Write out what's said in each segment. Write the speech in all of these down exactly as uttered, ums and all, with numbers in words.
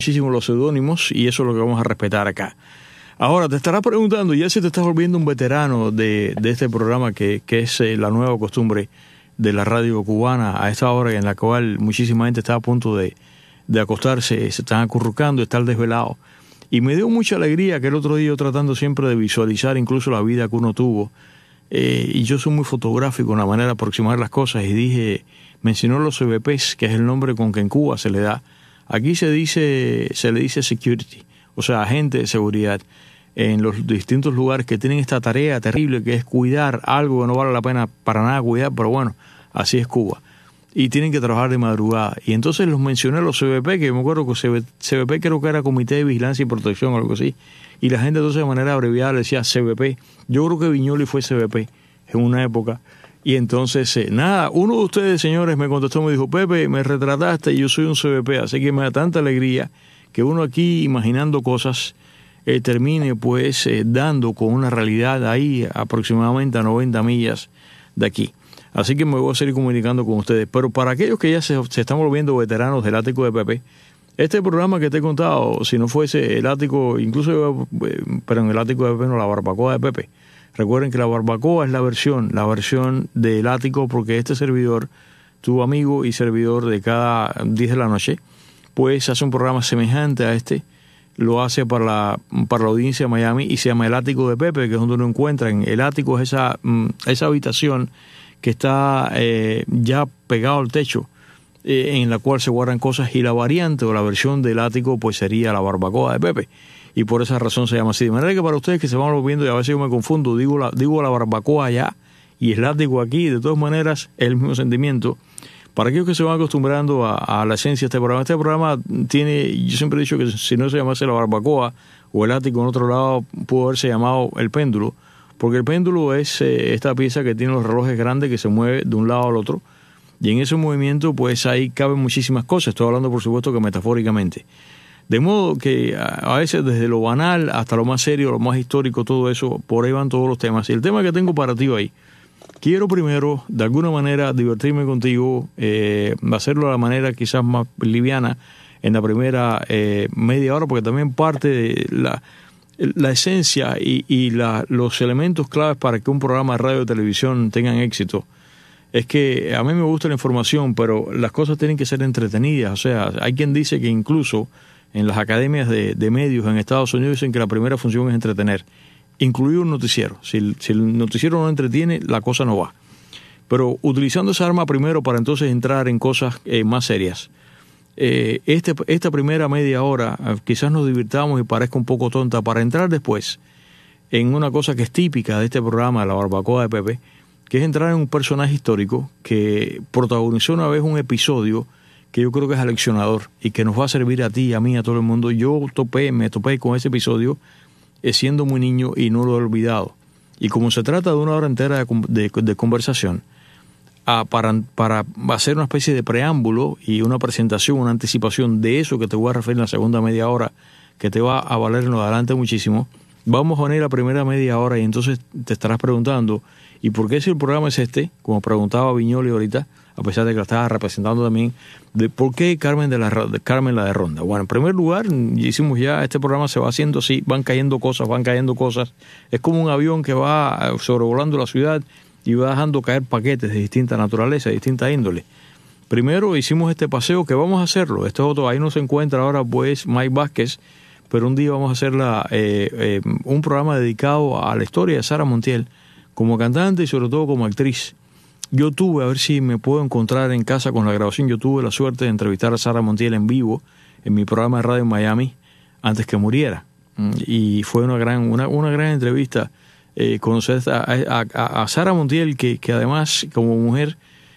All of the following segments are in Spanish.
muchísimo los seudónimos y eso es lo que vamos a respetar acá. Ahora, te estarás preguntando, ya si te estás volviendo un veterano de, de este programa que, que es eh, la nueva costumbre de la radio cubana a esta hora en la cual muchísima gente está a punto de, de acostarse, se están acurrucando, estar desvelado. Y me dio mucha alegría que el otro día yo tratando siempre de visualizar incluso la vida que uno tuvo, eh, y yo soy muy fotográfico en la manera de aproximar las cosas y dije, mencionó los C B Ps, que es el nombre con que en Cuba se le da. Aquí se dice, se le dice security, o sea, agente de seguridad, en los distintos lugares que tienen esta tarea terrible que es cuidar algo que no vale la pena para nada cuidar, pero bueno, así es Cuba. Y tienen que trabajar de madrugada. Y entonces los mencioné los C B P, que me acuerdo que C B P creo que era Comité de Vigilancia y Protección o algo así. Y la gente entonces de manera abreviada le decía C B P. Yo creo que Viñoli fue C B P en una época. Y entonces, eh, nada, uno de ustedes, señores, me contestó, me dijo, Pepe, me retrataste y yo soy un C B P. Así que me da tanta alegría que uno aquí imaginando cosas eh, termine pues eh, dando con una realidad ahí aproximadamente a noventa millas de aquí. Así que me voy a seguir comunicando con ustedes. Pero para aquellos que ya se, se están volviendo veteranos del ático de Pepe, este programa que te he contado, si no fuese el ático, incluso, eh, pero en el ático de Pepe no, la barbacoa de Pepe. Recuerden que la barbacoa es la versión, la versión del ático, porque este servidor, tu amigo y servidor de cada diez de la noche, pues hace un programa semejante a este, lo hace para la, para la audiencia de Miami y se llama El Ático de Pepe, que es donde uno encuentra. El ático es esa, esa habitación que está eh, ya pegado al techo, eh, en la cual se guardan cosas, y la variante o la versión del ático pues sería la barbacoa de Pepe. Y por esa razón se llama así. De manera que para ustedes que se van volviendo, y a veces yo me confundo, digo la, digo la barbacoa allá y el ático aquí, de todas maneras es el mismo sentimiento. Para aquellos que se van acostumbrando a, a la esencia de este programa, este programa tiene, yo siempre he dicho que si no se llamase la barbacoa o el ático en otro lado, pudo haberse llamado el péndulo, porque el péndulo es eh, esta pieza que tiene los relojes grandes que se mueve de un lado al otro, y en ese movimiento pues ahí caben muchísimas cosas. Estoy hablando por supuesto que metafóricamente. De modo que a veces desde lo banal hasta lo más serio, lo más histórico, todo eso, por ahí van todos los temas. Y el tema que tengo para ti hoy, quiero primero, de alguna manera, divertirme contigo, eh, hacerlo de la manera quizás más liviana en la primera eh, media hora, porque también parte de la, la esencia y, y la, los elementos claves para que un programa de radio o televisión tengan éxito. Es que a mí me gusta la información, pero las cosas tienen que ser entretenidas. O sea, hay quien dice que incluso en las academias de, de medios en Estados Unidos dicen que la primera función es entretener, incluido un noticiero. Si el, si el noticiero no entretiene, la cosa no va. Pero utilizando esa arma primero para entonces entrar en cosas eh, más serias. Eh, este, esta primera media hora eh, quizás nos divirtamos y parezca un poco tonta, para entrar después en una cosa que es típica de este programa, La Barbacoa de Pepe, que es entrar en un personaje histórico que protagonizó una vez un episodio que yo creo que es aleccionador y que nos va a servir a ti, a mí, a todo el mundo. Yo topé, me topé con ese episodio eh, siendo muy niño y no lo he olvidado. Y como se trata de una hora entera de, de, de conversación, ah, para, para hacer una especie de preámbulo y una presentación, una anticipación de eso que te voy a referir en la segunda media hora, que te va a valer en lo adelante muchísimo, vamos a venir a la primera media hora y entonces te estarás preguntando, ¿y por qué si el programa es este? Como preguntaba Viñoli ahorita, a pesar de que la estaba representando también, de por qué Carmen de la de Carmen la de Ronda. Bueno, en primer lugar, hicimos ya, este programa se va haciendo así, van cayendo cosas, van cayendo cosas. Es como un avión que va sobrevolando la ciudad y va dejando caer paquetes de distinta naturaleza, de distinta índole. Primero hicimos este paseo, que vamos a hacerlo. Esto es otro, ahí no se encuentra ahora pues Mike Vázquez, pero un día vamos a hacer la, eh, eh, un programa dedicado a la historia de Sara Montiel como cantante y sobre todo como actriz. Yo tuve, a ver si me puedo encontrar en casa con la grabación, yo tuve la suerte de entrevistar a Sara Montiel en vivo en mi programa de radio en Miami antes que muriera. Y fue una gran, una, una gran entrevista, eh, conocer a, a, a, a Sara Montiel, que, que además como mujer,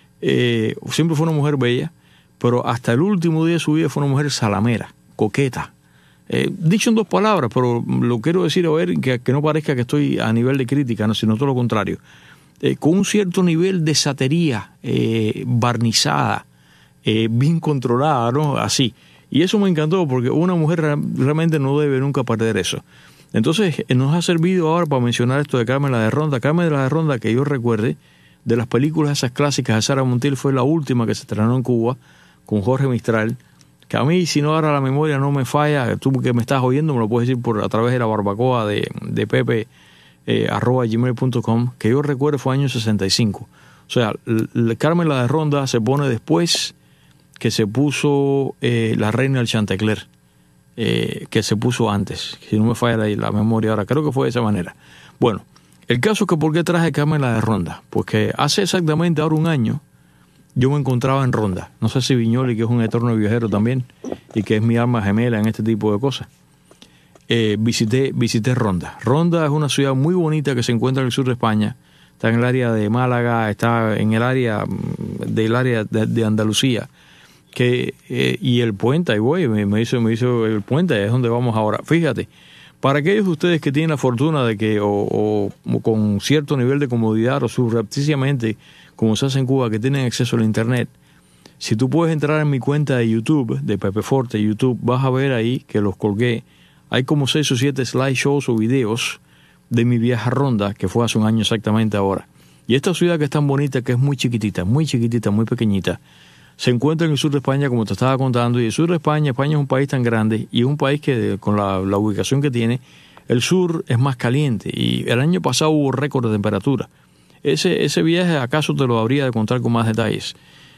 eh, siempre fue una mujer bella, pero hasta el último día de su vida fue una mujer salamera, coqueta. Eh, dicho en dos palabras, pero lo quiero decir a ver que, que no parezca que estoy a nivel de crítica, no, sino todo lo contrario. Eh, con un cierto nivel de satería eh, barnizada, eh, bien controlada, ¿no? Así. Y eso me encantó porque una mujer realmente no debe nunca perder eso. Entonces, eh, nos ha servido ahora para mencionar esto de Carmen la de Ronda. Carmen la de Ronda, que yo recuerde, de las películas esas clásicas de Sara Montiel, fue la última que se estrenó en Cuba con Jorge Mistral. que a mí, si no ahora la memoria no me falla, tú que me estás oyendo me lo puedes decir por a través de la barbacoa de, de Pepe, eh, arroba gmail punto com, que yo recuerdo fue año sesenta y cinco. O sea, el Carmen la de Ronda se pone después que se puso eh, la Reina del Chantecler, eh, que se puso antes, si no me falla la, la memoria ahora, creo que fue de esa manera. Bueno, el caso es que ¿por qué traje Carmen la de Ronda? Pues que hace exactamente ahora un año yo me encontraba en Ronda. No sé si Viñoli, que es un eterno viajero también, y que es mi alma gemela en este tipo de cosas, eh, visité, visité Ronda. Ronda es una ciudad muy bonita que se encuentra en el sur de España. Está en el área de Málaga, está en el área del área de, de Andalucía. Que, eh, y el puente, ahí voy, me, me, hizo, me hizo el puente, es donde vamos ahora. Fíjate, para aquellos de ustedes que tienen la fortuna de que, o, o, o con cierto nivel de comodidad, o subrepticiamente, como se hace en Cuba, que tienen acceso al internet, si tú puedes entrar en mi cuenta de YouTube, de Pepe Forte YouTube, vas a ver ahí que los colgué. Hay como seis o siete slideshows o videos de mi viaje a Ronda, que fue hace un año exactamente ahora. Y esta ciudad que es tan bonita, que es muy chiquitita, muy chiquitita, muy pequeñita, se encuentra en el sur de España, como te estaba contando, y el sur de España, España es un país tan grande, y es un país que, con la, la ubicación que tiene, el sur es más caliente, y el año pasado hubo récord de temperatura. Ese, ese viaje acaso te lo habría de contar con más detalles.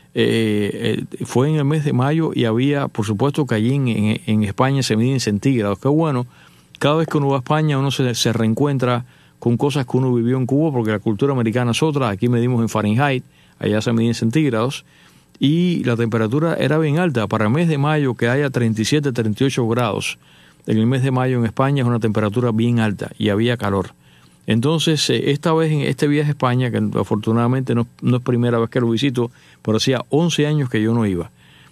Eh, eh, fue en el mes de mayo y había, por supuesto, que allí en, en, en España se mide en centígrados. Qué bueno, cada vez que uno va a España uno se, se reencuentra con cosas que uno vivió en Cuba, porque la cultura americana es otra. Aquí medimos en Fahrenheit, allá se mide en centígrados, y la temperatura era bien alta. Para el mes de mayo, que haya treinta y siete, treinta y ocho grados, en el mes de mayo en España es una temperatura bien alta y había calor. Entonces, esta vez en este viaje a España, que afortunadamente no, no es primera vez que lo visito, pero hacía once años que yo no iba,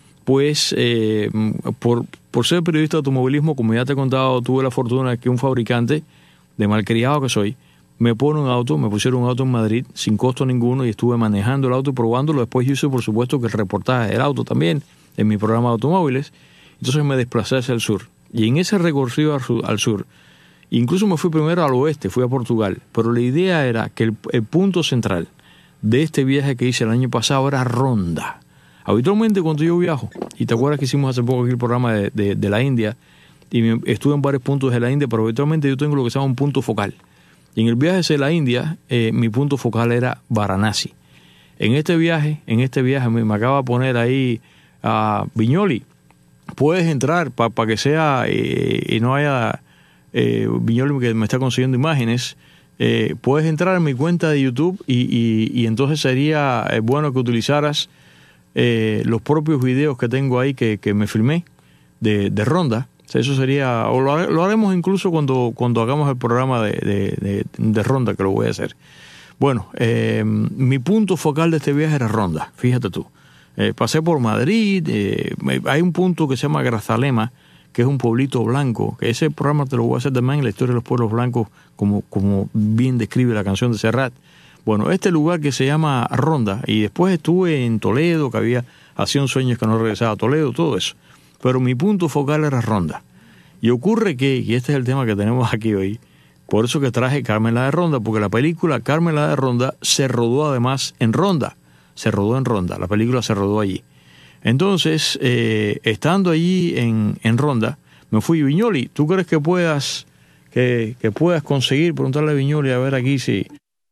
pues eh, por, por ser periodista de automovilismo, como ya te he contado, tuve la fortuna de que un fabricante, de malcriado que soy, me pone un auto, me pusieron un auto en Madrid sin costo ninguno, y estuve manejando el auto y probándolo. Después hice, por supuesto, que el reportaje del auto también en mi programa de automóviles. Entonces me desplacé hacia el sur, y en ese recorrido al sur, al sur incluso me fui primero al oeste, fui a Portugal, pero la idea era que el, el punto central de este viaje que hice el año pasado era Ronda. Habitualmente cuando yo viajo, y te acuerdas que hicimos hace poco aquí el programa de, de, de la India, y me, estuve en varios puntos de la India, pero habitualmente yo tengo lo que se llama un punto focal. Y en el viaje hacia la India, eh, mi punto focal era Varanasi. En este viaje, en este viaje me, me acaba de poner ahí a uh, Viñoli, puedes entrar para pa que sea eh, y no haya eh, Viñoli que me está consiguiendo imágenes, eh, puedes entrar en mi cuenta de YouTube y, y, y entonces sería eh, bueno que utilizaras eh, los propios videos que tengo ahí que, que me filmé de, de Ronda. O sea, eso sería, o lo, lo haremos incluso cuando, cuando hagamos el programa de, de, de, de Ronda, que lo voy a hacer. Bueno, eh, mi punto focal de este viaje era Ronda, fíjate tú. Eh, pasé por Madrid, eh, hay un punto que se llama Grazalema, que es un pueblito blanco, que ese programa te lo voy a hacer también, la historia de los pueblos blancos, como, como bien describe la canción de Serrat. Bueno, este lugar que se llama Ronda, y después estuve en Toledo, que había, hacía un sueño que no regresaba a Toledo, todo eso. Pero mi punto focal era Ronda. Y ocurre que, y este es el tema que tenemos aquí hoy, por eso que traje Carmen la de Ronda, porque la película Carmen la de Ronda se rodó además en Ronda, se rodó en Ronda, la película se rodó allí. Entonces, eh, estando allí en, en Ronda, me fui a Viñoli. ¿Tú crees que puedas, que, que puedas conseguir, preguntarle a Viñoli a ver aquí si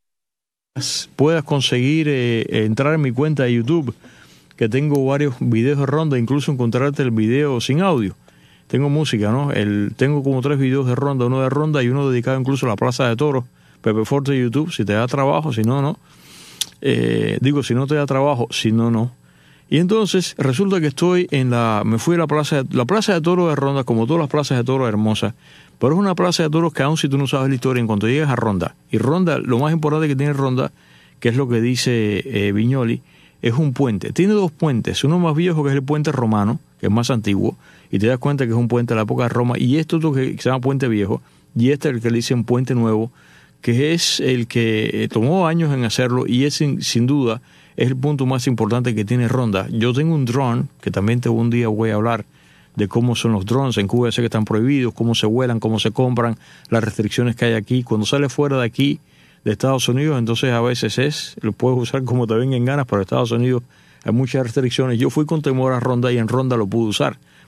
puedas conseguir eh, entrar en mi cuenta de YouTube, que tengo varios videos de Ronda, incluso encontrarte el video sin audio? Tengo música, ¿no? El, tengo como tres videos de Ronda, uno de Ronda y uno dedicado incluso a la Plaza de Toros. Pepe Forte YouTube, si te da trabajo, si no, no. Eh, digo, si no te da trabajo, si no, no. Y entonces resulta que estoy en la, me fui a la plaza, la plaza de toros de Ronda, como todas las plazas de toros, hermosas, pero es una plaza de toros que aun si tú no sabes la historia, en cuanto llegas a Ronda, y Ronda, lo más importante que tiene Ronda, que es lo que dice eh, Viñoli, es un puente. Tiene dos puentes, uno más viejo que es el puente romano, que es más antiguo, y te das cuenta que es un puente de la época de Roma, y esto es lo que se llama puente viejo, y este es el que le dicen puente nuevo, que es el que tomó años en hacerlo, y es sin, sin duda es el punto más importante que tiene Ronda. Yo tengo un dron, que también te un día voy a hablar de cómo son los drones. En Cuba sé que están prohibidos, cómo se vuelan, cómo se compran, las restricciones que hay aquí. Cuando sales fuera de aquí, de Estados Unidos, entonces a veces es, lo puedes usar como te venga en ganas, pero en Estados Unidos hay muchas restricciones. Yo fui con temor a Ronda y en Ronda lo pude usar.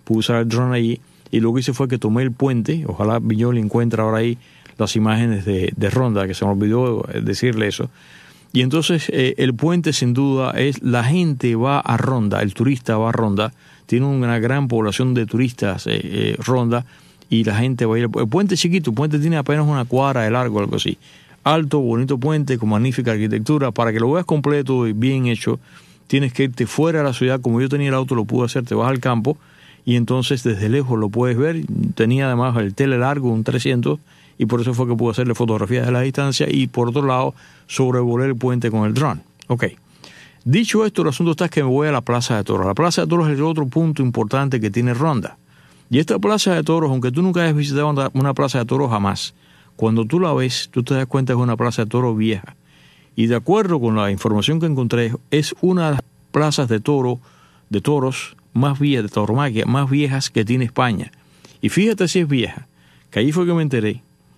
pude usar el dron allí, y lo que hice fue que tomé el puente, ojalá Viñoly encuentre ahora ahí las imágenes de, de Ronda, que se me olvidó decirle eso. Y entonces eh, el puente sin duda es, la gente va a Ronda, el turista va a Ronda, tiene una gran población de turistas eh, eh, Ronda, y la gente va a ir. El puente es chiquito, el puente tiene apenas una cuadra de largo, algo así. Alto, bonito puente, con magnífica arquitectura. Para que lo veas completo y bien hecho, tienes que irte fuera de la ciudad. Como yo tenía el auto, lo pude hacer, te vas al campo, y entonces desde lejos lo puedes ver. Tenía además el tele largo, un trescientos, y por eso fue que pude hacerle fotografías de la distancia, y por otro lado sobrevolé el puente con el dron. Ok. Dicho esto, el asunto está que me voy a la Plaza de Toros. La Plaza de Toros es el otro punto importante que tiene Ronda. Y esta Plaza de Toros, aunque tú nunca hayas visitado una, una Plaza de Toros jamás, cuando tú la ves, tú te das cuenta que es una Plaza de Toros vieja. Y de acuerdo con la información que encontré, es una de las plazas de toro, de toros más viejas, de tauromaquia, más viejas que tiene España. Y fíjate si es vieja, que ahí fue que me enteré.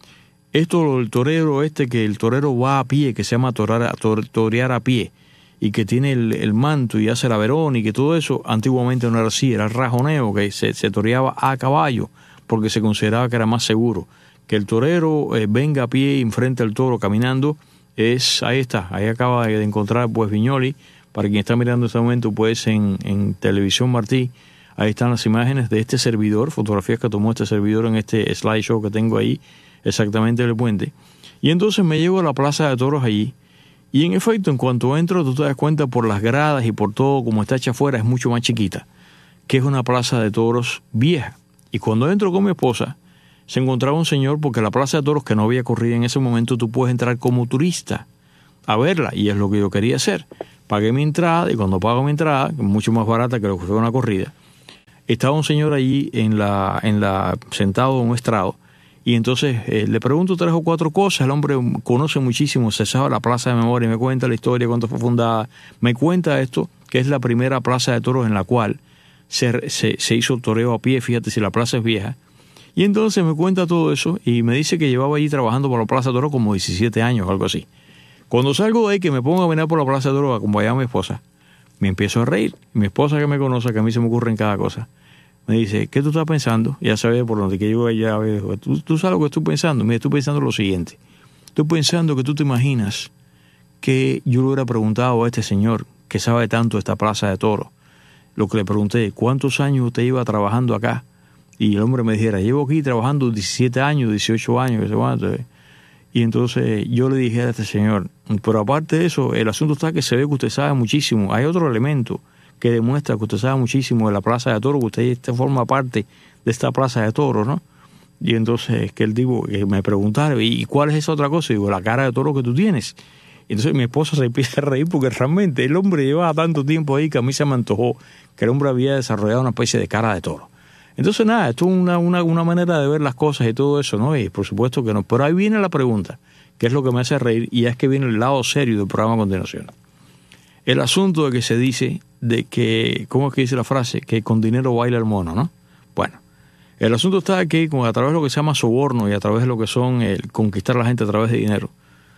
Esto, el torero este, que el torero va a pie, que se llama torar, tor, torear a pie, y que tiene el, el manto y hace la verón, y que todo eso, antiguamente no era así, era el rajoneo, que se, se toreaba a caballo, porque se consideraba que era más seguro. Que el torero eh, venga a pie y enfrente al toro caminando, es, ahí está, ahí acaba de encontrar pues Viñoly. Para quien está mirando en este momento, pues en, en Televisión Martí, ahí están las imágenes de este servidor, fotografías que tomó este servidor en este slideshow que tengo ahí, exactamente del puente. Y entonces me llevo a la Plaza de Toros allí, y en efecto, en cuanto entro, tú te das cuenta por las gradas y por todo como está hecha afuera, es mucho más chiquita, que es una Plaza de Toros vieja. Y cuando entro con mi esposa, se encontraba un señor, porque la Plaza de Toros, que no había corrida en ese momento, tú puedes entrar como turista a verla, y es lo que yo quería hacer. Pagué mi entrada, y cuando pago mi entrada, que es mucho más barata que lo que fue una corrida, estaba un señor allí en la, en la, sentado en un estrado, y entonces eh, le pregunto tres o cuatro cosas. El hombre conoce muchísimo, se sabe la plaza de memoria, me cuenta la historia, cuándo fue fundada, me cuenta esto, que es la primera plaza de toros en la cual se, se, se hizo toreo a pie, fíjate si la plaza es vieja. Y entonces me cuenta todo eso, y me dice que llevaba allí trabajando por la Plaza de Toros como diecisiete años, algo así. Cuando salgo de ahí, que me pongo a venir por la Plaza de Toros a acompañar a mi esposa, me empiezo a reír. Mi esposa, que me conoce, que a mí se me ocurre en cada cosa, me dice, ¿qué tú estás pensando? Ya sabes por dónde que yo ya veo. ¿Tú, tú sabes lo que estoy pensando. Mira, estoy pensando lo siguiente. Estoy pensando que tú te imaginas que yo le hubiera preguntado a este señor que sabe tanto de esta Plaza de Toros, lo que le pregunté, ¿cuántos años usted iba trabajando acá? Y el hombre me dijera, llevo aquí trabajando diecisiete años, dieciocho años, qué sé cuánto. Y entonces yo le dije a este señor, pero aparte de eso, el asunto está que se ve que usted sabe muchísimo. Hay otro elemento que demuestra que usted sabe muchísimo de la Plaza de Toros, que usted este forma parte de esta Plaza de Toros, ¿no? Y entonces que él digo, que me preguntara, ¿y cuál es esa otra cosa? Y digo, la cara de toro que tú tienes. Y entonces mi esposa se empieza a reír, porque realmente el hombre llevaba tanto tiempo ahí que a mí se me antojó que el hombre había desarrollado una especie de cara de toro. Entonces nada, esto es una, una, una manera de ver las cosas y todo eso, ¿no? Y por supuesto que no. Pero ahí viene la pregunta, que es lo que me hace reír, y es que viene el lado serio del programa a continuación. El asunto de que se dice de que, ¿cómo es que dice la frase? Que con dinero baila el mono, ¿no? Bueno, el asunto está que a través de lo que se llama soborno y a través de lo que son el conquistar a la gente a través de dinero,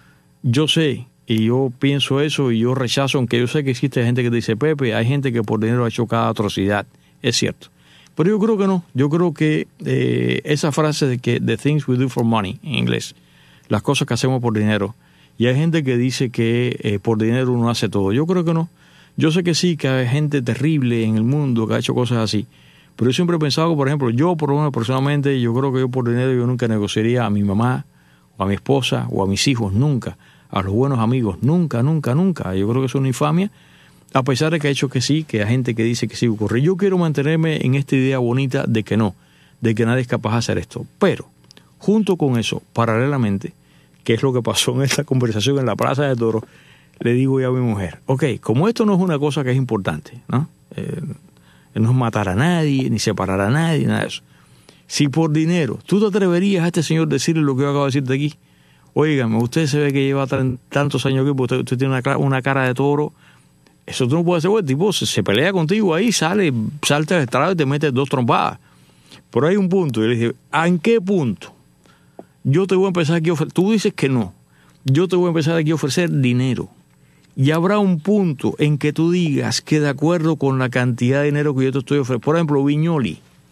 yo sé, y yo pienso eso, y yo rechazo, aunque yo sé que existe gente que dice, Pepe, hay gente que por dinero ha hecho cada atrocidad, es cierto. Pero yo creo que no, yo creo que eh, esa frase de que the things we do for money, en inglés, las cosas que hacemos por dinero, y hay gente que dice que eh, por dinero uno hace todo, yo creo que no. Yo sé que sí, que hay gente terrible en el mundo que ha hecho cosas así, pero yo siempre he pensado que, por ejemplo, yo por lo menos personalmente, yo creo que yo por dinero yo nunca negociaría a mi mamá, o a mi esposa, o a mis hijos, nunca, a los buenos amigos, nunca, nunca, nunca. Yo creo que es una infamia. A pesar de que ha hecho que sí, que hay gente que dice que sí ocurre. Yo quiero mantenerme en esta idea bonita de que no, de que nadie es capaz de hacer esto. Pero, junto con eso, paralelamente, que es lo que pasó en esta conversación en la Plaza de Toros, le digo yo a mi mujer, ok, como esto no es una cosa que es importante, ¿no? Eh, no es matar a nadie, ni separar a nadie, nada de eso. Si por dinero, ¿tú te atreverías a este señor decirle lo que yo acabo de decirte aquí? Óigame, usted se ve que lleva tantos años aquí, usted, usted tiene una, una cara de toro. Eso tú no puedes hacer, el tipo se, se pelea contigo ahí, sale, salta al estrado y te mete dos trompadas. Pero hay un punto, y le dije, ¿en qué punto? Yo te voy a empezar aquí a ofrecer, tú dices que no, yo te voy a empezar aquí a ofrecer dinero. Y habrá un punto en que tú digas que de acuerdo con la cantidad de dinero que yo te estoy ofreciendo, por ejemplo, Viñoly,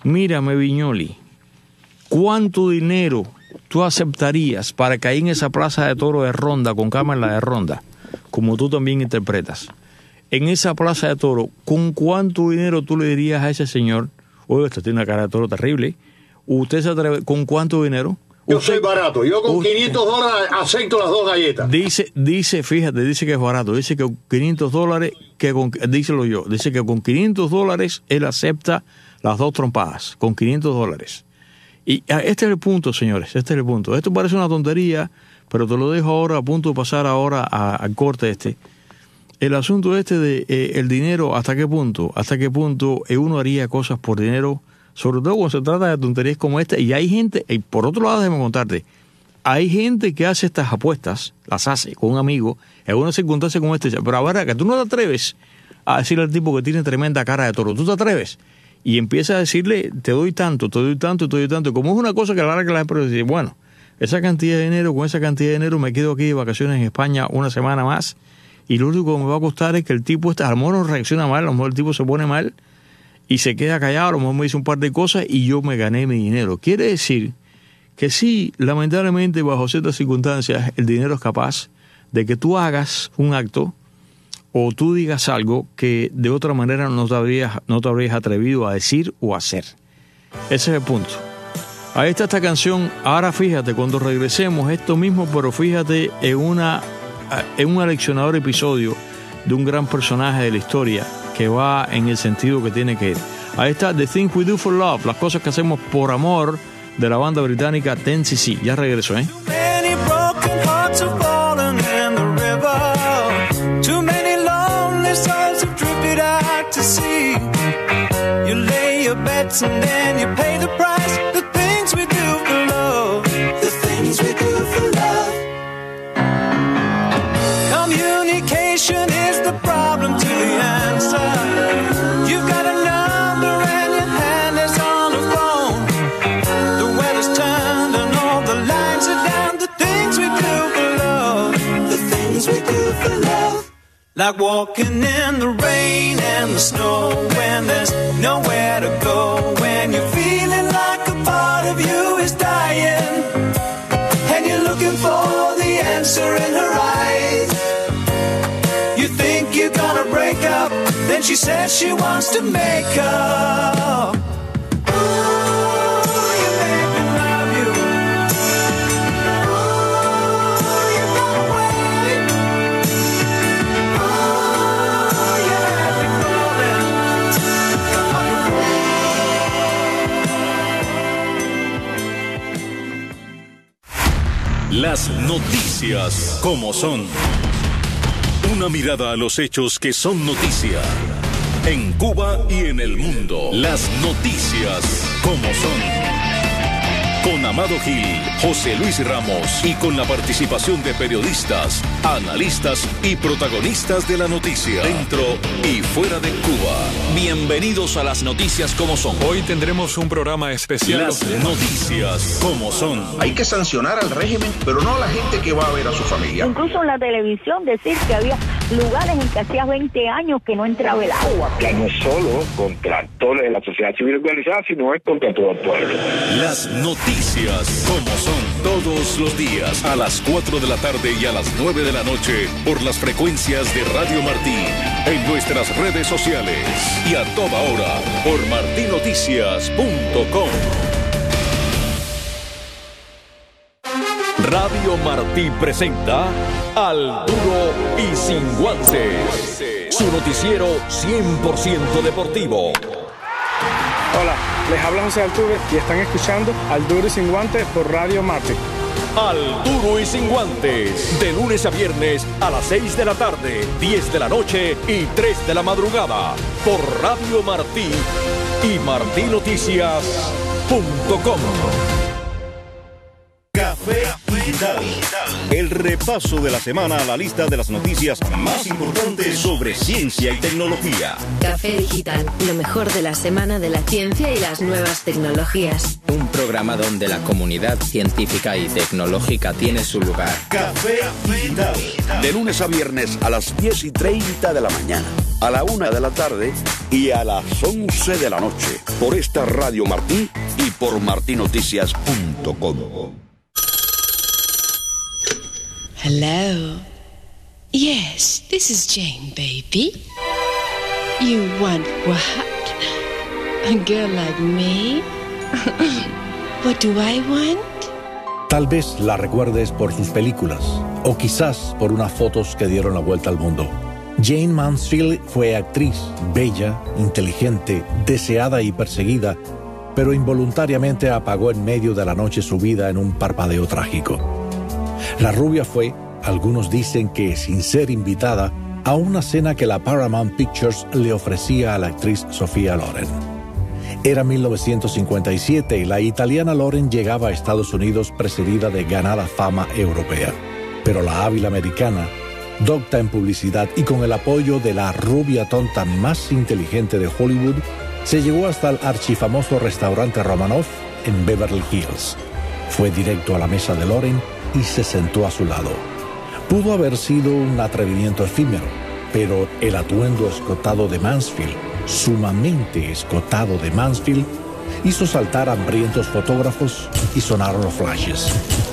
mírame, Viñoli, ¿cuánto dinero tú aceptarías para que ahí en esa plaza de toro de Ronda, con cámara de Ronda, como tú también interpretas, en esa plaza de toro, ¿con cuánto dinero tú le dirías a ese señor, oye, usted tiene una cara de toro terrible, usted se atreve, ¿con cuánto dinero? Yo Usted, soy barato, yo con usted, quinientos dólares acepto las dos galletas. Dice, dice, fíjate, dice que es barato, dice que con quinientos dólares, que con, díselo yo, dice que con quinientos dólares él acepta las dos trompadas, con quinientos dólares. Y este es el punto, señores, este es el punto. Esto parece una tontería, pero te lo dejo ahora, a punto de pasar ahora al corte este. El asunto este de eh, el dinero, ¿hasta qué punto? ¿Hasta qué punto eh, uno haría cosas por dinero? Sobre todo cuando se trata de tonterías como esta. Y hay gente, y por otro lado, déjame contarte, hay gente que hace estas apuestas, las hace con un amigo, en una circunstancia como esta, pero ahora que tú no te atreves a decirle al tipo que tiene tremenda cara de toro, tú te atreves y empiezas a decirle, te doy tanto, te doy tanto, te doy tanto, como es una cosa que a la larga la gente dice, bueno, esa cantidad de dinero, con esa cantidad de dinero me quedo aquí de vacaciones en España una semana más, y lo único que me va a costar es que el tipo, este, a lo mejor no reacciona mal, a lo mejor el tipo se pone mal, y se queda callado, a lo mejor me dice un par de cosas y yo me gané mi dinero. Quiere decir que sí, lamentablemente, bajo ciertas circunstancias, el dinero es capaz de que tú hagas un acto o tú digas algo que de otra manera no te habrías, no te habrías atrevido a decir o hacer. Ese es el punto. Ahí está esta canción. Ahora fíjate, cuando regresemos, esto mismo, pero fíjate en, una, en un aleccionador episodio de un gran personaje de la historia que va en el sentido que tiene que ir. Ahí está The Things We Do For Love, las cosas que hacemos por amor, de la banda británica ten C C. Ya regreso, ¿eh? And then you pay the price. The things we do for love. The things we do for love. Communication is the problem to the answer. You've got a number and your hand is on the phone. The weather's turned and all the lines are down. The things we do for love. The things we do for love. Like walking in the rain and the snow when there's nowhere to go. When you're feeling like a part of you is dying and you're looking for the answer in her eyes. You think you're gonna break up, then she says she wants to make up. Las noticias como son. Una mirada a los hechos que son noticia. En Cuba y en el mundo. Las noticias como son. Con Amado Gil, José Luis Ramos y con la participación de periodistas, analistas y protagonistas de la noticia, dentro y fuera de Cuba. Bienvenidos a las noticias como son. Hoy tendremos un programa especial. Las noticias como son. Hay que sancionar al régimen, pero no a la gente que va a ver a su familia. Incluso en la televisión decir que había lugares en que hacía veinte años que no entraba el agua. Ya no es solo contra actores de la sociedad civil organizada, sino es contra todo el pueblo. Las noticias como son, todos los días a las cuatro de la tarde y a las nueve de la noche por las frecuencias de Radio Martí, en nuestras redes sociales y a toda hora por martí noticias punto com. Radio Martí presenta Al Duro y Sin Guantes, su noticiero cien por ciento deportivo. Hola, les habla José Altuve y están escuchando Al Duro y Sin Guantes por Radio Martí. Al Duro y Sin Guantes, de lunes a viernes a las seis de la tarde, diez de la noche y tres de la madrugada, por Radio Martí y martí noticias punto com. Café y Digital. El repaso de la semana a la lista de las noticias más importantes sobre ciencia y tecnología. Café Digital, lo mejor de la semana de la ciencia y las nuevas tecnologías. Un programa donde la comunidad científica y tecnológica tiene su lugar. Café Digital. De lunes a viernes a las diez y treinta de la mañana, a la una de la tarde y a las once de la noche. Por esta Radio Martí y por martí noticias punto com. Hello. Yes, this is Jane, baby. You want what? A girl like me? What do I want? Tal vez la recuerdes por sus películas, o quizás por unas fotos que dieron la vuelta al mundo. Jayne Mansfield fue actriz, bella, inteligente, deseada y perseguida, pero involuntariamente apagó en medio de la noche su vida en un parpadeo trágico. La rubia fue, algunos dicen que sin ser invitada, a una cena que la Paramount Pictures le ofrecía a la actriz Sophia Loren. Era mil novecientos cincuenta y siete y la italiana Loren llegaba a Estados Unidos precedida de ganada fama europea. Pero la hábil americana, docta en publicidad y con el apoyo de la rubia tonta más inteligente de Hollywood, se llegó hasta el archifamoso restaurante Romanoff en Beverly Hills. Fue directo a la mesa de Loren y se sentó a su lado. Pudo haber sido un atrevimiento efímero, pero el atuendo escotado de Mansfield, sumamente escotado de Mansfield, hizo saltar hambrientos fotógrafos y sonaron los flashes.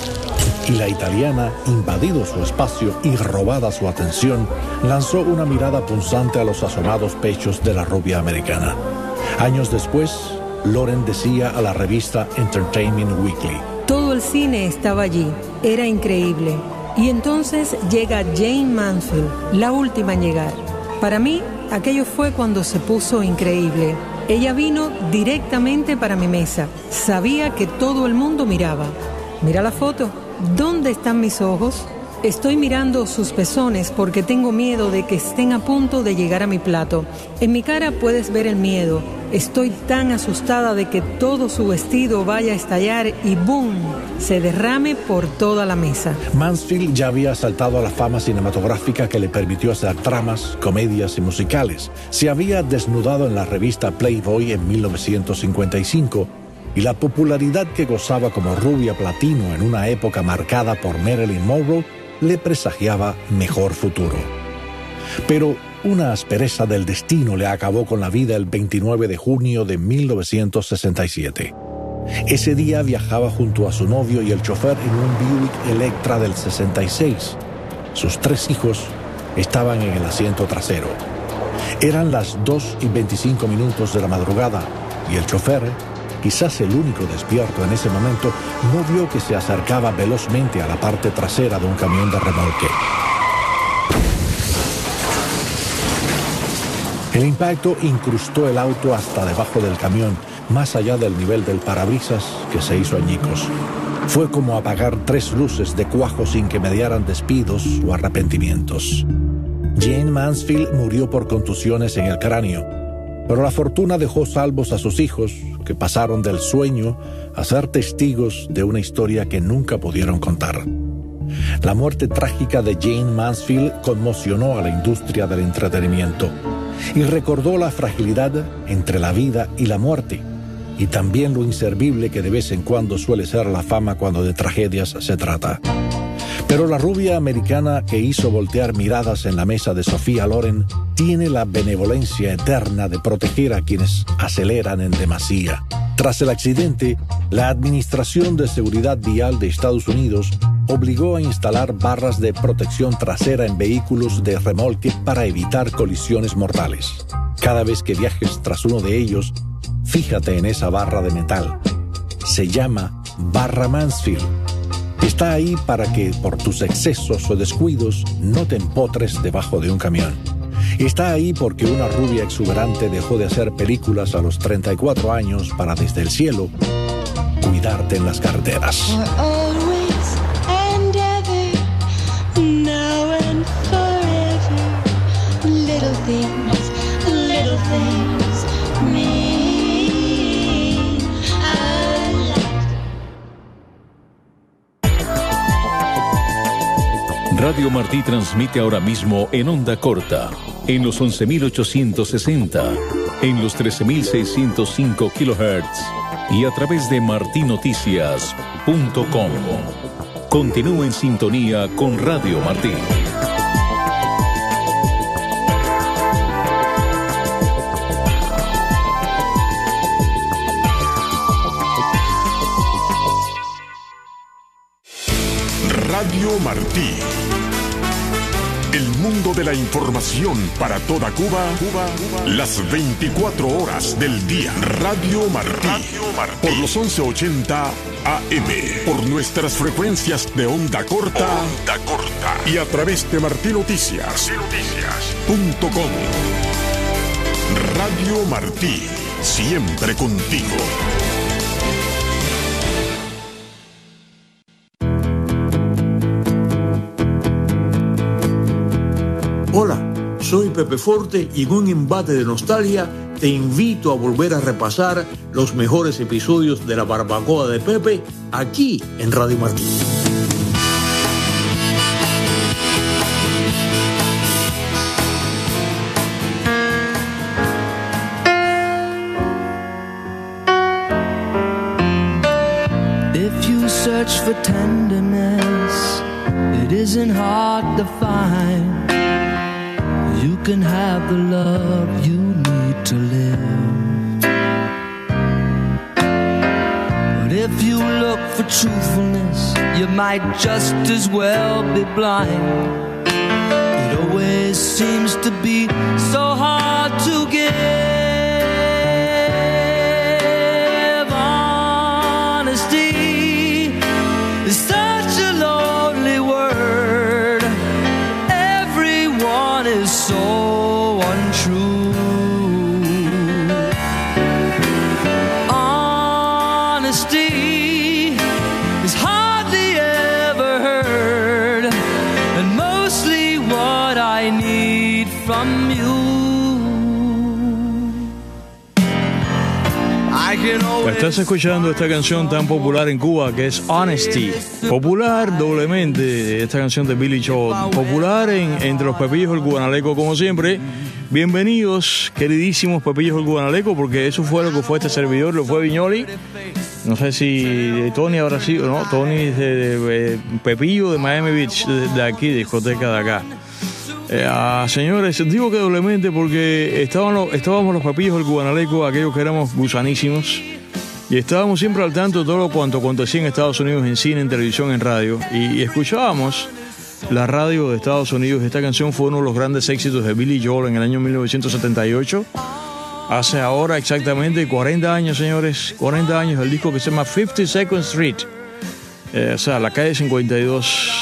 Y la italiana, invadido su espacio y robada su atención, lanzó una mirada punzante a los asomados pechos de la rubia americana. Años después, Loren decía a la revista Entertainment Weekly: todo el cine estaba allí, era increíble. Y entonces llega Jayne Mansfield, la última en llegar. Para mí, aquello fue cuando se puso increíble. Ella vino directamente para mi mesa. Sabía que todo el mundo miraba. Mira la foto. ¿Dónde están mis ojos? Estoy mirando sus pezones porque tengo miedo de que estén a punto de llegar a mi plato. En mi cara puedes ver el miedo. Estoy tan asustada de que todo su vestido vaya a estallar y ¡boom!, se derrame por toda la mesa. Mansfield ya había saltado a la fama cinematográfica que le permitió hacer tramas, comedias y musicales. Se había desnudado en la revista Playboy en mil novecientos cincuenta y cinco y la popularidad que gozaba como rubia platino en una época marcada por Marilyn Monroe le presagiaba mejor futuro. Pero una aspereza del destino le acabó con la vida el veintinueve de junio de mil novecientos sesenta y siete. Ese día viajaba junto a su novio y el chofer en un Buick Electra del sesenta y seis. Sus tres hijos estaban en el asiento trasero. Eran las dos y veinticinco minutos de la madrugada y el chofer, quizás el único despierto en ese momento, no vio que se acercaba velozmente a la parte trasera de un camión de remolque. El impacto incrustó el auto hasta debajo del camión, más allá del nivel del parabrisas, que se hizo añicos. Fue como apagar tres luces de cuajo sin que mediaran despidos o arrepentimientos. Jayne Mansfield murió por contusiones en el cráneo, pero la fortuna dejó salvos a sus hijos, que pasaron del sueño a ser testigos de una historia que nunca pudieron contar. La muerte trágica de Jayne Mansfield conmocionó a la industria del entretenimiento y recordó la fragilidad entre la vida y la muerte, y también lo inservible que de vez en cuando suele ser la fama cuando de tragedias se trata. Pero la rubia americana que hizo voltear miradas en la mesa de Sophia Loren tiene la benevolencia eterna de proteger a quienes aceleran en demasía. Tras el accidente, la Administración de Seguridad Vial de Estados Unidos obligó a instalar barras de protección trasera en vehículos de remolque para evitar colisiones mortales. Cada vez que viajes tras uno de ellos, fíjate en esa barra de metal. Se llama Barra Mansfield. Está ahí para que, por tus excesos o descuidos, no te empotres debajo de un camión. Está ahí porque una rubia exuberante dejó de hacer películas a los treinta y cuatro años para, desde el cielo, cuidarte en las carreteras. Radio Martí transmite ahora mismo en onda corta, en los once mil ochocientos sesenta, en los trece mil seiscientos cinco kilohertz y a través de martí noticias punto com. Continúa en sintonía con Radio Martí. Radio Martí. El mundo de la información para toda Cuba, Cuba, Cuba, las veinticuatro horas del día. Radio Martí. Radio Martí. Por los once ochenta A M. Por nuestras frecuencias de onda corta. Onda corta. Y a través de martí noticias punto com. Radio Martí. Siempre contigo. Hola, soy Pepe Forte y en un embate de nostalgia te invito a volver a repasar los mejores episodios de La Barbacoa de Pepe aquí en Radio Martí. If you search for tenderness, it isn't hard to find. You can have the love you need to live. But if you look for truthfulness, you might just as well be blind. It always seems to be so hard to give. Honesty is such a lonely word. Everyone is so untrue. Honesty is hardly ever heard, and mostly what I need from you. I can always... Estás escuchando esta canción tan popular en Cuba que es Honesty. Popular doblemente esta canción de Billy Joel. Popular en, entre los pepillos del Cubanaleco como siempre. Bienvenidos, queridísimos pepillos del Cubanaleco, porque eso fue lo que fue este servidor, lo fue Viñoli. No sé si Tony habrá sido, no, Tony es de, de, de Pepillo de Miami Beach, de, de aquí, de discoteca de acá. Eh, ah, señores, digo que doblemente porque estaban los, estábamos los pepillos del Cubanaleco, aquellos que éramos gusanísimos, y estábamos siempre al tanto de todo cuanto acontecía en Estados Unidos, en cine, en televisión, en radio, y, y escuchábamos la radio de Estados Unidos. Esta canción fue uno de los grandes éxitos de Billy Joel en el año mil novecientos setenta y ocho. Hace ahora exactamente cuarenta años, señores, cuarenta años, el disco que se llama fifty-second Street, eh, o sea, la calle cincuenta y dos.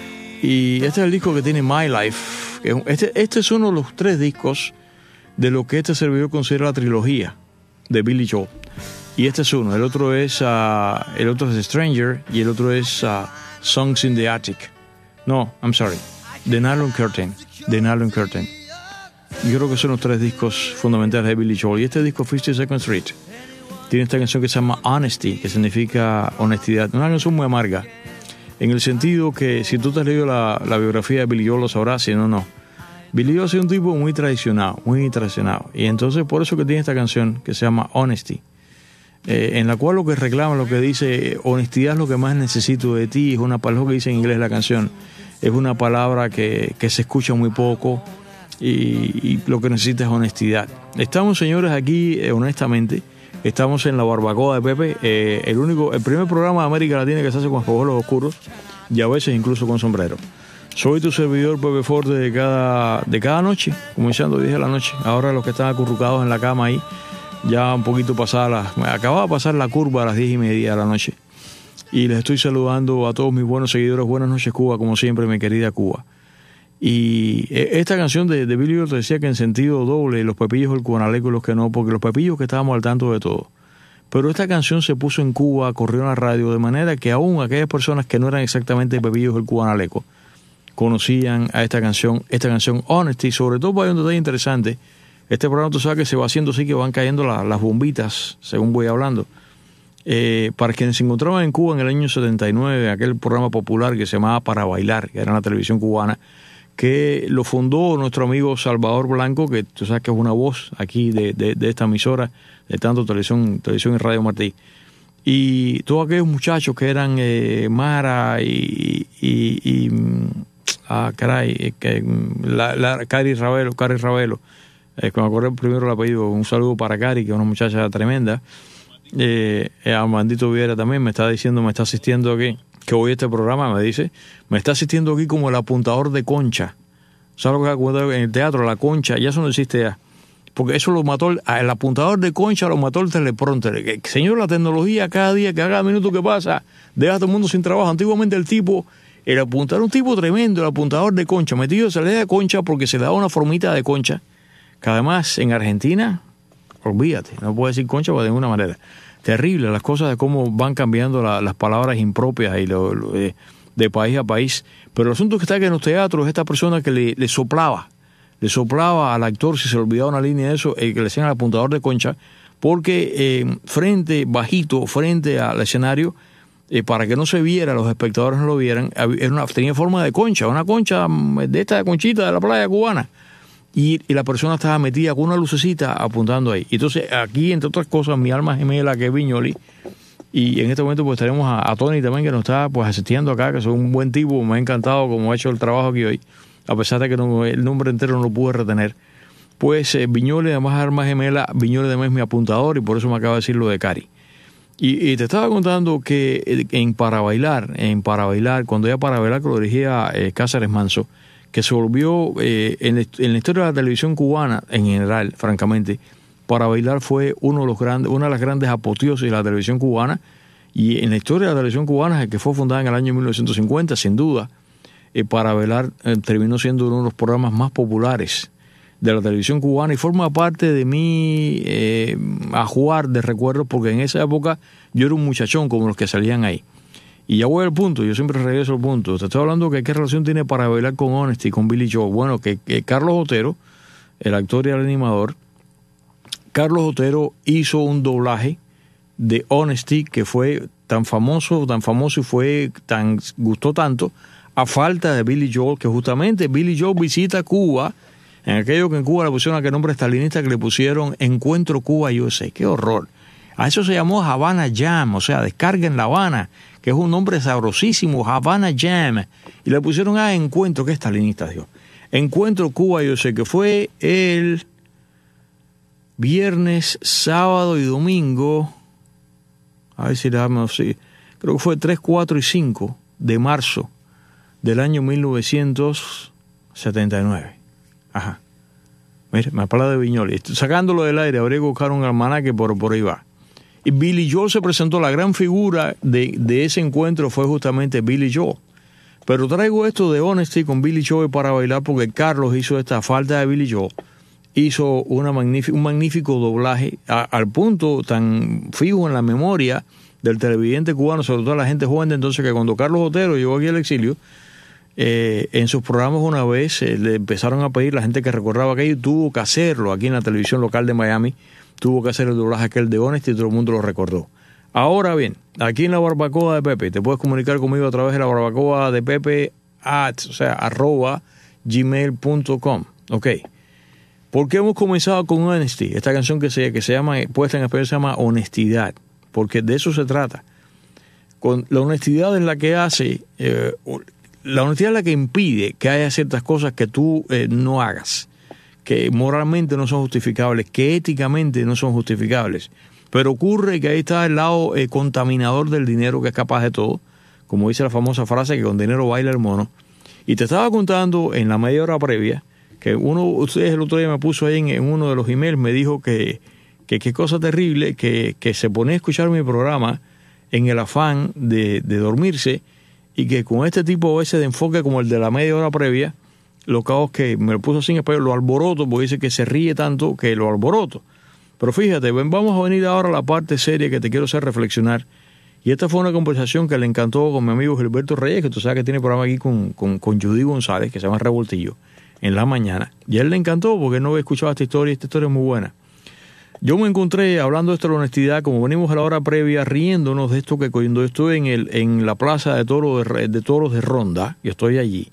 Y este es el disco que tiene My Life. Este, este es uno de los tres discos de lo que este servidor considera la trilogía de Billy Joel. Y este es uno, el otro es uh, el otro es Stranger y el otro es uh, Songs in the Attic. No, I'm sorry, The Nylon Curtain, The Nylon Curtain. Yo creo que son los tres discos fundamentales de Billy Joel. Y este disco, fifty-second Street, tiene esta canción que se llama Honesty, que significa honestidad. Una canción muy amarga, en el sentido que si tú te has leído la, la biografía de Billy Joel lo sabrás, si no, no. Billy Joel es un tipo muy tradicional, muy tradicional. Y entonces por eso que tiene esta canción que se llama Honesty, eh, en la cual lo que reclama, lo que dice, honestidad es lo que más necesito de ti, es una palabra que dice en inglés la canción, es una palabra que, que se escucha muy poco y, y lo que necesita es honestidad. Estamos, señores, aquí, eh, honestamente, estamos en la Barbacoa de Pepe, eh, el único, el primer programa de América Latina que se hace con espejuelos oscuros y a veces incluso con sombrero. Soy tu servidor Pepe Forte de cada, de cada noche, comenzando diez de la noche. Ahora los que están acurrucados en la cama ahí, ya un poquito pasada la, acababa de pasar la curva a las diez y media de la noche. Y les estoy saludando a todos mis buenos seguidores. Buenas noches, Cuba, como siempre, mi querida Cuba. Y esta canción de, de Billy Joel te decía que en sentido doble, los pepillos del Cubanaleco y los que no, porque los pepillos que estábamos al tanto de todo. Pero esta canción se puso en Cuba, corrió en la radio, de manera que aún aquellas personas que no eran exactamente pepillos del Cubanaleco conocían a esta canción, esta canción Honesty. Sobre todo para un detalle interesante, este programa tú sabes que se va haciendo así, que van cayendo la, las bombitas, según voy hablando. Eh, para quienes se encontraban en Cuba en el año setenta y nueve, aquel programa popular que se llamaba Para Bailar, que era en la televisión cubana, que lo fundó nuestro amigo Salvador Blanco, que tú sabes que es una voz aquí de, de, de esta emisora, de tanto televisión, televisión y Radio Martí. Y todos aquellos muchachos que eran eh, Mara y, y, y ah, caray, que, la, la, Cari Ravelo, Cari Ravelo, eh, me acuerdo primero el apellido, un saludo para Cari, que es una muchacha tremenda. Eh, eh, Armandito Viera también me está diciendo, me está asistiendo aquí, que hoy este programa me dice, me está asistiendo aquí como el apuntador de concha. ¿Sabes lo que en el teatro? La concha, ya eso no existe ya. Porque eso lo mató, el, el apuntador de concha lo mató el teleprompter. Señor, la tecnología cada día, cada minuto que pasa, deja a todo el mundo sin trabajo. Antiguamente el tipo, el apuntador, un tipo tremendo, el apuntador de concha, metido se le da concha porque se le da una formita de concha, que además en Argentina, olvídate, no puedo decir concha de ninguna manera. Terrible las cosas de cómo van cambiando la, las palabras impropias y lo, lo, de, de país a país. Pero el asunto que está que en los teatros, esta persona que le, le soplaba, le soplaba al actor si se le olvidaba una línea de eso, eh, que le decían al apuntador de concha, porque eh, frente, bajito, frente al escenario, eh, para que no se viera, los espectadores no lo vieran, era una, tenía forma de concha, una concha de esta conchita de la playa cubana. Y, y la persona estaba metida con una lucecita apuntando ahí. Entonces, aquí, entre otras cosas, mi alma gemela, que es Viñoli, y en este momento pues tenemos a, a Tony también, que nos está pues asistiendo acá, que es un buen tipo, me ha encantado como ha hecho el trabajo aquí hoy, a pesar de que no, el nombre entero no lo pude retener. Pues eh, Viñoli, además de alma gemela, Viñoli además es mi apuntador, y por eso me acaba de decir lo de Cari. Y, y te estaba contando que en Para Bailar, en Para Bailar, cuando ya Para Bailar, que lo dirigía eh, Cáceres Manso, que se volvió eh, en, en la historia de la televisión cubana en general, francamente, Para Bailar fue uno de los grandes, una de las grandes apoteosis de la televisión cubana, y en la historia de la televisión cubana, que fue fundada en el año mil novecientos cincuenta, sin duda, eh, Para Bailar eh, terminó siendo uno de los programas más populares de la televisión cubana y forma parte de mi eh, ajuar de recuerdos, porque en esa época yo era un muchachón como los que salían ahí. Y ya voy al punto, yo siempre regreso al punto. Te estoy hablando que qué relación tiene Para Bailar con Honesty, con Billy Joe. Bueno, que, que Carlos Otero, el actor y el animador, Carlos Otero hizo un doblaje de Honesty que fue tan famoso, tan famoso y fue tan gustó tanto, a falta de Billy Joe, que justamente Billy Joe visita Cuba, en aquello que en Cuba le pusieron aquel nombre estalinista que le pusieron Encuentro Cuba U S A. ¡Qué horror! A eso se llamó Havana Jam, o sea, descarga en La Habana, que es un nombre sabrosísimo, Havana Jam. Y le pusieron a Encuentro, que estalinista, Dios. Encuentro Cuba U S A, que fue el viernes, sábado y domingo, a ver si le damos, sí, creo que fue tres, cuatro y cinco de marzo del año mil novecientos setenta y nueve. Ajá. Mira, me habla de Viñoli. Sacándolo del aire, habría que buscar un almanaque, por, por ahí va. Y Billy Joel se presentó, la gran figura de, de ese encuentro fue justamente Billy Joel. Pero traigo esto de Honesty con Billy Joel Para Bailar porque Carlos hizo esta falta de Billy Joel. Hizo una magnífic, un magnífico doblaje a, al punto tan fijo en la memoria del televidente cubano, sobre todo la gente joven de entonces, que cuando Carlos Otero llegó aquí al exilio, eh, en sus programas una vez eh, le empezaron a pedir, la gente que recordaba aquello tuvo que hacerlo aquí en la televisión local de Miami, tuvo que hacer el doblaje aquel de Honesty y todo el mundo lo recordó. Ahora bien, aquí en la barbacoa de Pepe, te puedes comunicar conmigo a través de la barbacoa de Pepe, at, o sea, arroba gmail punto com. Ok. ¿Por qué hemos comenzado con Honesty? Esta canción que se, que se llama, puesta en español se llama Honestidad, porque de eso se trata. Con la honestidad es la que hace, eh, la honestidad es la que impide que haya ciertas cosas que tú eh, no hagas, que moralmente no son justificables, que éticamente no son justificables. Pero ocurre que ahí está el lado eh, contaminador del dinero, que es capaz de todo, como dice la famosa frase que con dinero baila el mono. Y te estaba contando en la media hora previa que uno, ustedes el otro día me puso ahí en, en uno de los emails, me dijo que que qué cosa terrible, que, que se pone a escuchar mi programa en el afán de, de dormirse, y que con este tipo a veces de enfoque como el de la media hora previa, lo que hago es que me lo puso sin español, lo alboroto, porque dice que se ríe tanto que lo alboroto. Pero fíjate, ven, vamos a venir ahora a la parte seria que te quiero hacer reflexionar. Y esta fue una conversación que le encantó con mi amigo Gilberto Reyes, que tú sabes que tiene programa aquí con, con, con Judy González, que se llama Revoltillo, en la mañana. Y a él le encantó porque no había escuchado esta historia, y esta historia es muy buena. Yo me encontré, hablando de esto de la honestidad, como venimos a la hora previa, riéndonos de esto que cuando estoy en el en la plaza de toros de, de toros de Ronda, y estoy allí,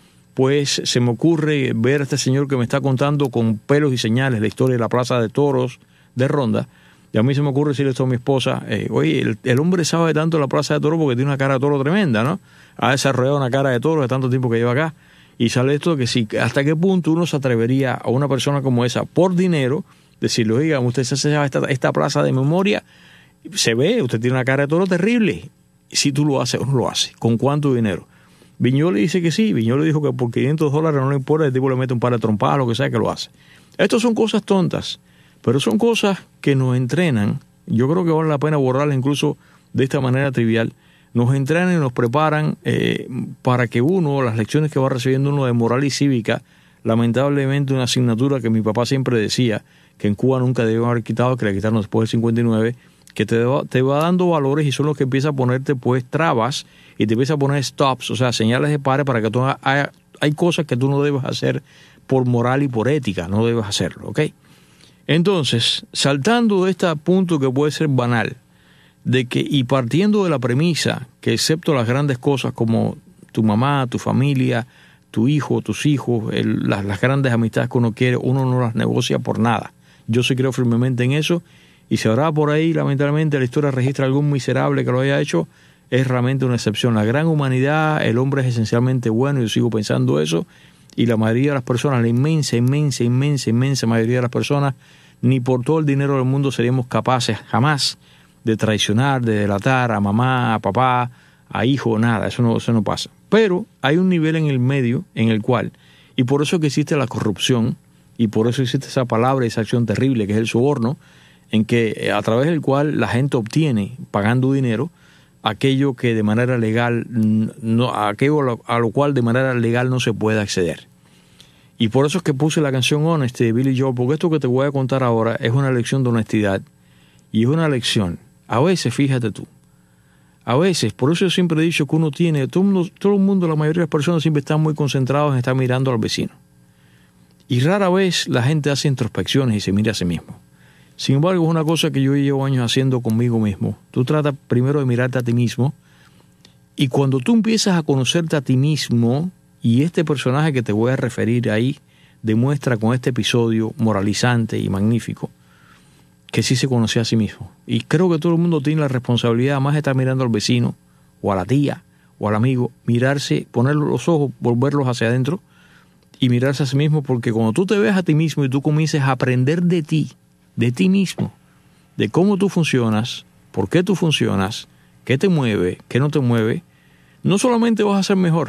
pues se me ocurre ver a este señor que me está contando con pelos y señales la historia de la plaza de toros de Ronda, y a mí se me ocurre decirle esto a mi esposa, eh, oye, el, el hombre sabe tanto de la plaza de toros porque tiene una cara de toro tremenda, ¿no? Ha desarrollado una cara de toro de tanto tiempo que lleva acá, y sale esto de que sí, hasta qué punto uno se atrevería a una persona como esa, por dinero, decirle, oiga, usted se sabe esta, esta plaza de memoria, se ve, usted tiene una cara de toro terrible, si tú lo haces o no lo haces, ¿con cuánto dinero? Viñó le dice que sí, Viñó le dijo que por quinientos dólares no le importa, el tipo le mete un par de trompadas, lo que sea que lo hace. Estas son cosas tontas, pero son cosas que nos entrenan, yo creo que vale la pena borrarlas incluso de esta manera trivial, nos entrenan y nos preparan eh, para que uno, las lecciones que va recibiendo uno de moral y cívica, lamentablemente una asignatura que mi papá siempre decía, que en Cuba nunca debían haber quitado, que la quitaron después del cincuenta y nueve, que te va, te va dando valores y son los que empieza a ponerte pues trabas y te empieza a poner stops, o sea, señales de pare para que tú haya, hay cosas que tú no debes hacer por moral y por ética, no debes hacerlo, ¿ok? Entonces, saltando de este punto que puede ser banal, de que y partiendo de la premisa que excepto las grandes cosas como tu mamá, tu familia, tu hijo, tus hijos, el, las, las grandes amistades que uno quiere, uno no las negocia por nada. Yo sí creo firmemente en eso, y si habrá por ahí, lamentablemente, la historia registra algún miserable que lo haya hecho, es realmente una excepción. La gran humanidad, el hombre es esencialmente bueno, yo sigo pensando eso, y la mayoría de las personas, la inmensa, inmensa, inmensa, inmensa mayoría de las personas, ni por todo el dinero del mundo seríamos capaces jamás de traicionar, de delatar a mamá, a papá, a hijo, nada, eso no, eso no pasa. Pero hay un nivel en el medio en el cual, y por eso que existe la corrupción, y por eso existe esa palabra y esa acción terrible que es el soborno, en que a través del cual la gente obtiene, pagando dinero, aquello que de manera legal, no, aquello a lo cual de manera legal no se puede acceder. Y por eso es que puse la canción Honest de Billy Joel, porque esto que te voy a contar ahora es una lección de honestidad, y es una lección, a veces, fíjate tú, a veces, por eso yo siempre he dicho que uno tiene, todo el mundo, todo el mundo, la mayoría de las personas siempre están muy concentrados en estar mirando al vecino. Y rara vez la gente hace introspecciones y se mira a sí mismo. Sin embargo, es una cosa que yo llevo años haciendo conmigo mismo. Tú tratas primero de mirarte a ti mismo, y cuando tú empiezas a conocerte a ti mismo, y este personaje que te voy a referir ahí demuestra con este episodio moralizante y magnífico que sí se conocía a sí mismo. Y creo que todo el mundo tiene la responsabilidad, más de estar mirando al vecino, o a la tía, o al amigo, mirarse, poner los ojos, volverlos hacia adentro, y mirarse a sí mismo, porque cuando tú te ves a ti mismo y tú comiences a aprender de ti, de ti mismo, de cómo tú funcionas, por qué tú funcionas, qué te mueve, qué no te mueve, no solamente vas a ser mejor,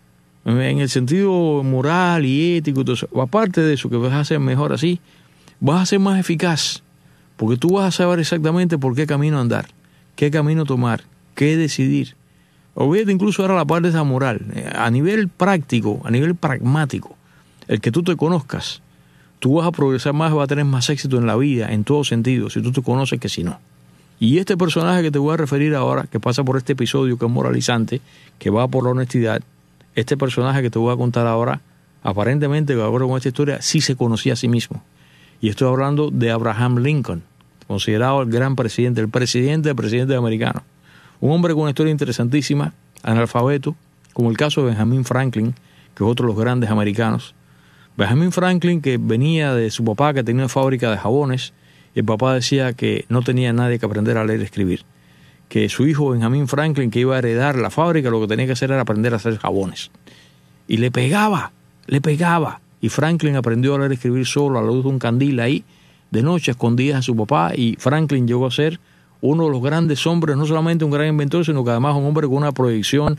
en el sentido moral y ético, todo eso, aparte de eso, que vas a ser mejor así, vas a ser más eficaz, porque tú vas a saber exactamente por qué camino andar, qué camino tomar, qué decidir. Olvídate incluso ahora la parte de esa moral. A nivel práctico, a nivel pragmático, el que tú te conozcas, tú vas a progresar más, vas a tener más éxito en la vida, en todo sentido, si tú te conoces que si no. Y este personaje que te voy a referir ahora, que pasa por este episodio que es moralizante, que va por la honestidad, este personaje que te voy a contar ahora, aparentemente, de acuerdo con esta historia, sí se conocía a sí mismo. Y estoy hablando de Abraham Lincoln, considerado el gran presidente, el presidente del presidente americano. Un hombre con una historia interesantísima, analfabeto, como el caso de Benjamin Franklin, que es otro de los grandes americanos. Benjamin Franklin, que venía de su papá, que tenía una fábrica de jabones, y el papá decía que no tenía nadie que aprender a leer y escribir. Que su hijo Benjamin Franklin, que iba a heredar la fábrica, lo que tenía que hacer era aprender a hacer jabones. Y le pegaba, le pegaba. Y Franklin aprendió a leer y escribir solo a la luz de un candil ahí, de noche, escondidas a su papá, y Franklin llegó a ser uno de los grandes hombres, no solamente un gran inventor, sino que además un hombre con una proyección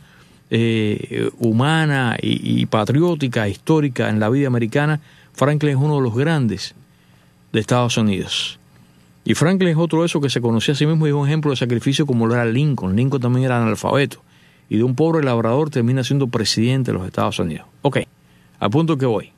eh, humana y, y patriótica, histórica en la vida americana. Franklin es uno de los grandes de Estados Unidos. Y Franklin es otro de esos que se conocía a sí mismo y es un ejemplo de sacrificio como lo era Lincoln. Lincoln también era analfabeto. Y de un pobre labrador termina siendo presidente de los Estados Unidos. Ok, al punto que voy.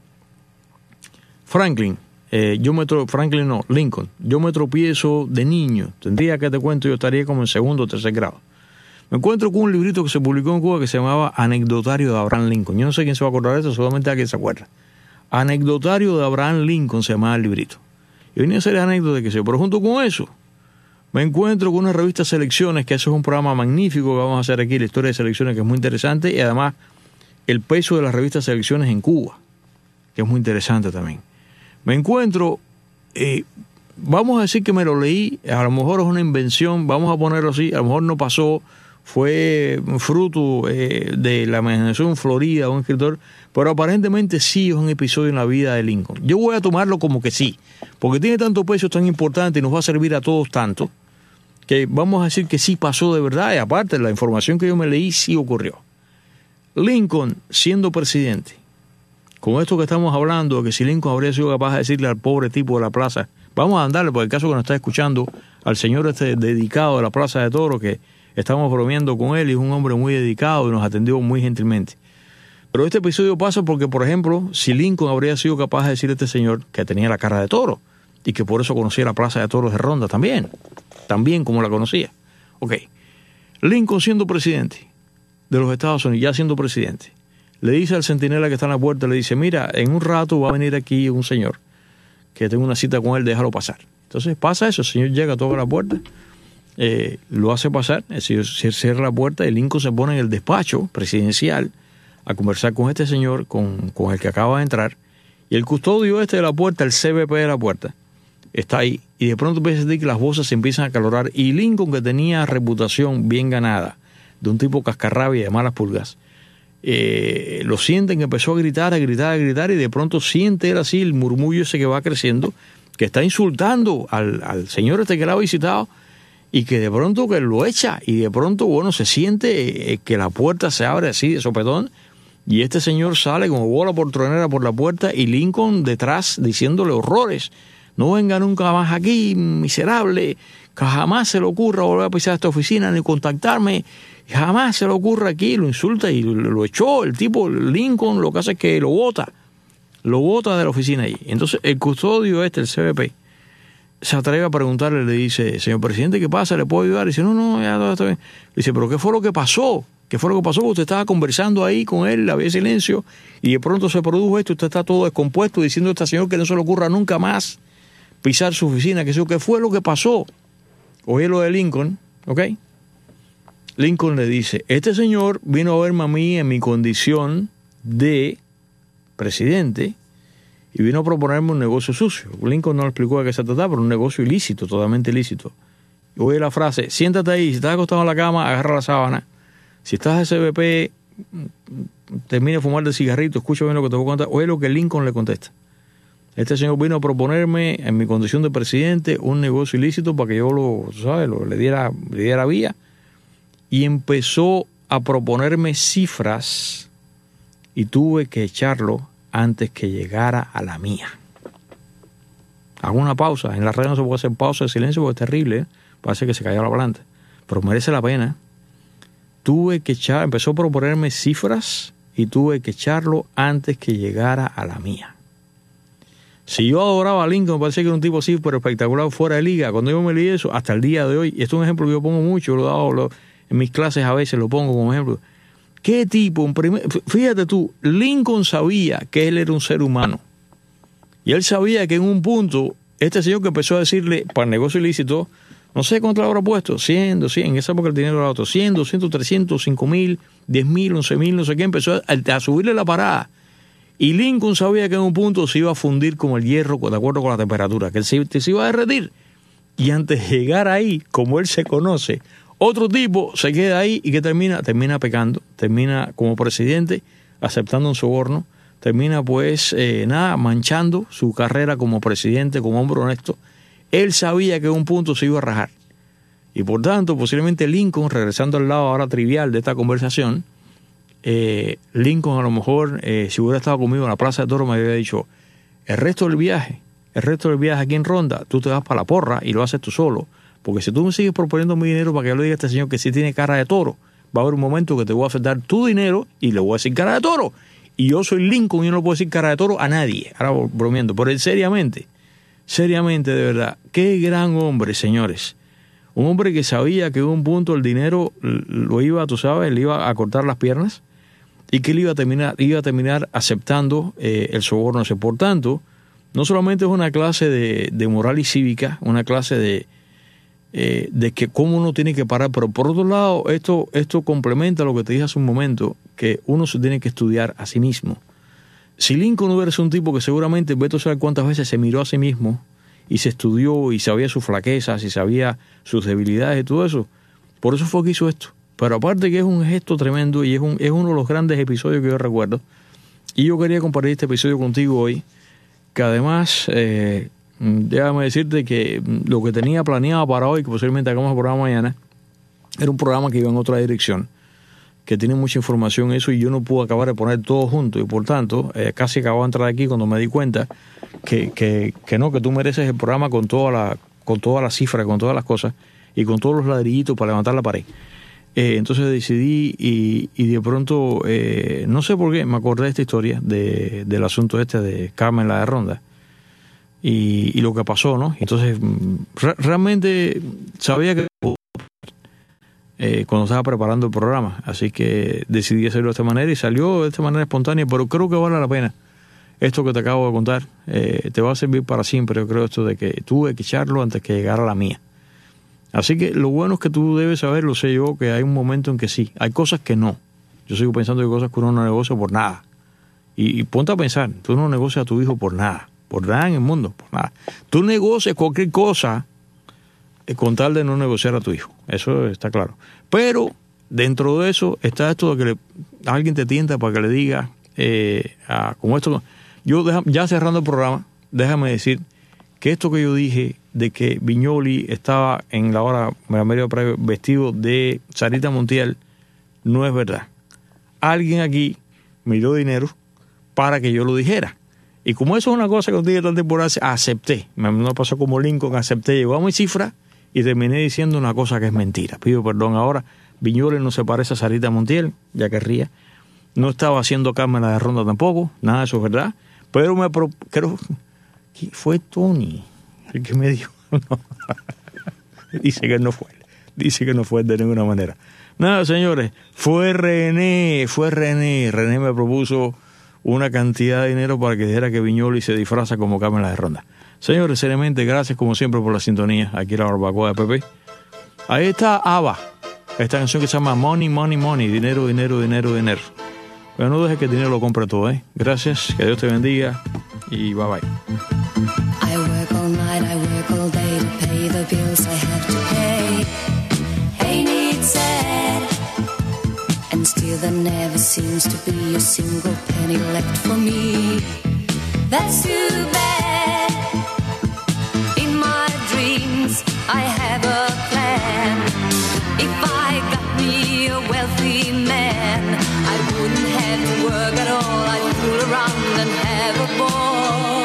Franklin, eh, yo me tro- Franklin no, Lincoln, yo me tropiezo de niño. Tendría que te cuento, yo estaría como en segundo o tercer grado. Me encuentro con un librito que se publicó en Cuba que se llamaba Anecdotario de Abraham Lincoln. Yo no sé quién se va a acordar de eso, solamente alguien se acuerda. Anecdotario de Abraham Lincoln se llamaba el librito. Y venía a hacer anécdotas, que sé yo. Pero junto con eso, me encuentro con una revista Selecciones, que eso es un programa magnífico que vamos a hacer aquí, la historia de Selecciones, que es muy interesante, y además el peso de las revistas Selecciones en Cuba, que es muy interesante también. Me encuentro, eh, vamos a decir que me lo leí, a lo mejor es una invención, vamos a ponerlo así, a lo mejor no pasó, fue fruto eh, de la imaginación florida de un escritor, pero aparentemente sí es un episodio en la vida de Lincoln. Yo voy a tomarlo como que sí, porque tiene tanto peso, tan importante y nos va a servir a todos tanto, que vamos a decir que sí pasó de verdad, y aparte la información que yo me leí sí ocurrió. Lincoln, siendo presidente, con esto que estamos hablando, que si Lincoln habría sido capaz de decirle al pobre tipo de la plaza, vamos a andarle, por el caso que nos está escuchando, al señor este dedicado de la Plaza de Toros, que estamos bromeando con él, y es un hombre muy dedicado y nos atendió muy gentilmente. Pero este episodio pasa porque, por ejemplo, si Lincoln habría sido capaz de decirle a este señor que tenía la cara de toro, y que por eso conocía la Plaza de Toros de Ronda también, también como la conocía. Ok, Lincoln siendo presidente de los Estados Unidos, ya siendo presidente, le dice al centinela que está en la puerta, le dice, mira, en un rato va a venir aquí un señor, que tengo una cita con él, déjalo pasar. Entonces pasa eso, el señor llega, toca la puerta, eh, lo hace pasar, el señor cierra la puerta y Lincoln se pone en el despacho presidencial a conversar con este señor, con, con el que acaba de entrar, y el custodio este de la puerta, el C B P de la puerta, está ahí, y de pronto empieza a sentir que las voces se empiezan a acalorar, y Lincoln, que tenía reputación bien ganada, de un tipo cascarrabia y de malas pulgas, eh, lo sienten que empezó a gritar, a gritar, a gritar, y de pronto siente él así el murmullo ese que va creciendo, que está insultando al, al señor este que la ha visitado, y que de pronto que lo echa, y de pronto, bueno, se siente eh, que la puerta se abre así de sopetón, y este señor sale como bola por tronera por la puerta, y Lincoln detrás diciéndole horrores. No venga nunca más aquí, miserable, que jamás se le ocurra volver a pisar esta oficina ni contactarme, jamás se le ocurra aquí, lo insulta y lo, lo echó. El tipo Lincoln lo que hace es que lo bota, lo bota de la oficina ahí. Entonces el custodio este, el C B P, se atreve a preguntarle, le dice, señor presidente, ¿qué pasa? ¿Le puedo ayudar? Y dice, no, no, ya todo está bien. Le dice, ¿pero qué fue lo que pasó? ¿Qué fue lo que pasó? Usted estaba conversando ahí con él, había silencio, y de pronto se produjo esto, usted está todo descompuesto diciendo a este señor que no se le ocurra nunca más pisar su oficina, que eso, ¿qué fue lo que pasó? Oye lo de Lincoln, ¿ok? Lincoln le dice, este señor vino a verme a mí en mi condición de presidente y vino a proponerme un negocio sucio. Lincoln no le explicó de qué se trataba, pero un negocio ilícito, totalmente ilícito. Y oye la frase, siéntate ahí, si estás acostado en la cama, agarra la sábana. Si estás de C B P, termina de fumar de cigarrito, escucha bien lo que te voy a contar. Oye lo que Lincoln le contesta. Este señor vino a proponerme, en mi condición de presidente, un negocio ilícito para que yo lo, ¿sabes? Lo, le, diera, le diera vía. Y empezó a proponerme cifras y tuve que echarlo antes que llegara a la mía. Hago una pausa. En la radio no se puede hacer pausa de silencio porque es terrible, ¿eh? Parece que se cayó la planta. Pero merece la pena. Tuve que echar, empezó a proponerme cifras y tuve que echarlo antes que llegara a la mía. Si yo adoraba a Lincoln, me parecía que era un tipo así, pero espectacular, fuera de liga. Cuando yo me leí eso, hasta el día de hoy, y esto es un ejemplo que yo pongo mucho, lo he dado lo, en mis clases a veces, lo pongo como ejemplo. ¿Qué tipo? Un primer, fíjate tú, Lincoln sabía que él era un ser humano. Y él sabía que en un punto, este señor que empezó a decirle, para el negocio ilícito, no sé cuánto le habrá puesto, cien, doscientos, en esa época el dinero era otro, cien, doscientos, trescientos, cinco mil, diez mil, once mil, no sé qué, empezó a, a subirle la parada. Y Lincoln sabía que en un punto se iba a fundir como el hierro, de acuerdo con la temperatura, que se, se iba a derretir. Y antes de llegar ahí, como él se conoce, otro tipo se queda ahí y que termina, termina pecando, termina como presidente, aceptando un soborno, termina pues, eh, nada, manchando su carrera como presidente, como hombre honesto. Él sabía que en un punto se iba a rajar. Y por tanto, posiblemente Lincoln, regresando al lado ahora trivial de esta conversación, Eh, Lincoln a lo mejor, eh, si hubiera estado conmigo en la Plaza de Toros, me había dicho, el resto del viaje, el resto del viaje aquí en Ronda, tú te vas para la porra y lo haces tú solo, porque si tú me sigues proponiendo mi dinero para que yo le diga a este señor que sí tiene cara de toro, va a haber un momento que te voy a aceptar tu dinero y le voy a decir cara de toro, y yo soy Lincoln y yo no puedo decir cara de toro a nadie, ahora bromeando, pero él seriamente, seriamente de verdad, qué gran hombre, señores. Un hombre que sabía que en un punto el dinero lo iba, tú sabes, le iba a cortar las piernas, y que él iba a terminar, iba a terminar aceptando eh, el soborno ese. Por tanto, no solamente es una clase de, de moral y cívica, una clase de, eh, de que cómo uno tiene que parar, pero por otro lado, esto, esto complementa lo que te dije hace un momento, que uno se tiene que estudiar a sí mismo. Si Lincoln hubiera sido un tipo que seguramente, Beto sabe cuántas veces se miró a sí mismo y se estudió y sabía sus flaquezas y sabía sus debilidades y todo eso, por eso fue que hizo esto. Pero aparte que es un gesto tremendo y es, un, es uno de los grandes episodios que yo recuerdo, y yo quería compartir este episodio contigo hoy, que además, eh, déjame decirte que lo que tenía planeado para hoy, que posiblemente hagamos el programa mañana, era un programa que iba en otra dirección, que tiene mucha información eso, y yo no pude acabar de poner todo junto, y por tanto, eh, casi acabo de entrar aquí cuando me di cuenta que, que, que no, que tú mereces el programa con toda la, con todas las cifras, con todas las cosas, y con todos los ladrillitos para levantar la pared. Eh, entonces decidí y, y de pronto, eh, no sé por qué, me acordé de esta historia, de, del asunto este de Carmen la de Ronda, y, y lo que pasó, ¿no? Entonces, re, realmente sabía que eh, cuando estaba preparando el programa, así que decidí hacerlo de esta manera y salió de esta manera espontánea, pero creo que vale la pena. Esto que te acabo de contar eh, te va a servir para siempre. Yo creo esto de que tuve que echarlo antes que llegara la mía. Así que lo bueno es que tú debes saber, lo sé yo, que hay un momento en que sí, hay cosas que no. Yo sigo pensando que hay cosas que uno no negocia por nada. Y, y ponte a pensar, tú no negocias a tu hijo por nada, por nada en el mundo, por nada. Tú negocias cualquier cosa eh, con tal de no negociar a tu hijo, eso está claro. Pero dentro de eso está esto de que le, alguien te tienta para que le diga, eh, a, como esto, yo deja, ya cerrando el programa, déjame decir que esto que yo dije de que Viñoly estaba en la hora medio previo vestido de Sarita Montiel, no es verdad. Alguien aquí me dio dinero para que yo lo dijera. Y como eso es una cosa que os dije tan temporada, acepté. Me no pasó como Lincoln, acepté, llegó a mi cifra y terminé diciendo una cosa que es mentira. Pido perdón ahora. Viñoly no se parece a Sarita Montiel, ya querría. No estaba haciendo Carmen la de Ronda tampoco, nada de eso es verdad. Pero me pro, creo que fue Tony el que me dijo, no. Dice que no fue, dice que no fue de ninguna manera. Nada, señores, fue René, fue René. René me propuso una cantidad de dinero para que dijera que Viñoly se disfraza como Carmen la de Ronda. Señores, seriamente, gracias como siempre por la sintonía. Aquí la barbacoa de Pepe. Ahí está ABBA, esta canción que se llama Money, Money, Money, dinero, dinero, dinero, dinero. Pero no dejes que el dinero lo compre todo, ¿eh? Gracias, que Dios te bendiga y bye bye. I work all night, I work all day to pay the bills I have to pay. Ain't it sad? And still there never seems to be a single penny left for me. That's too bad. In my dreams I have a plan. If I got me a wealthy man, I wouldn't have to work at all. I'd fool around and have a ball.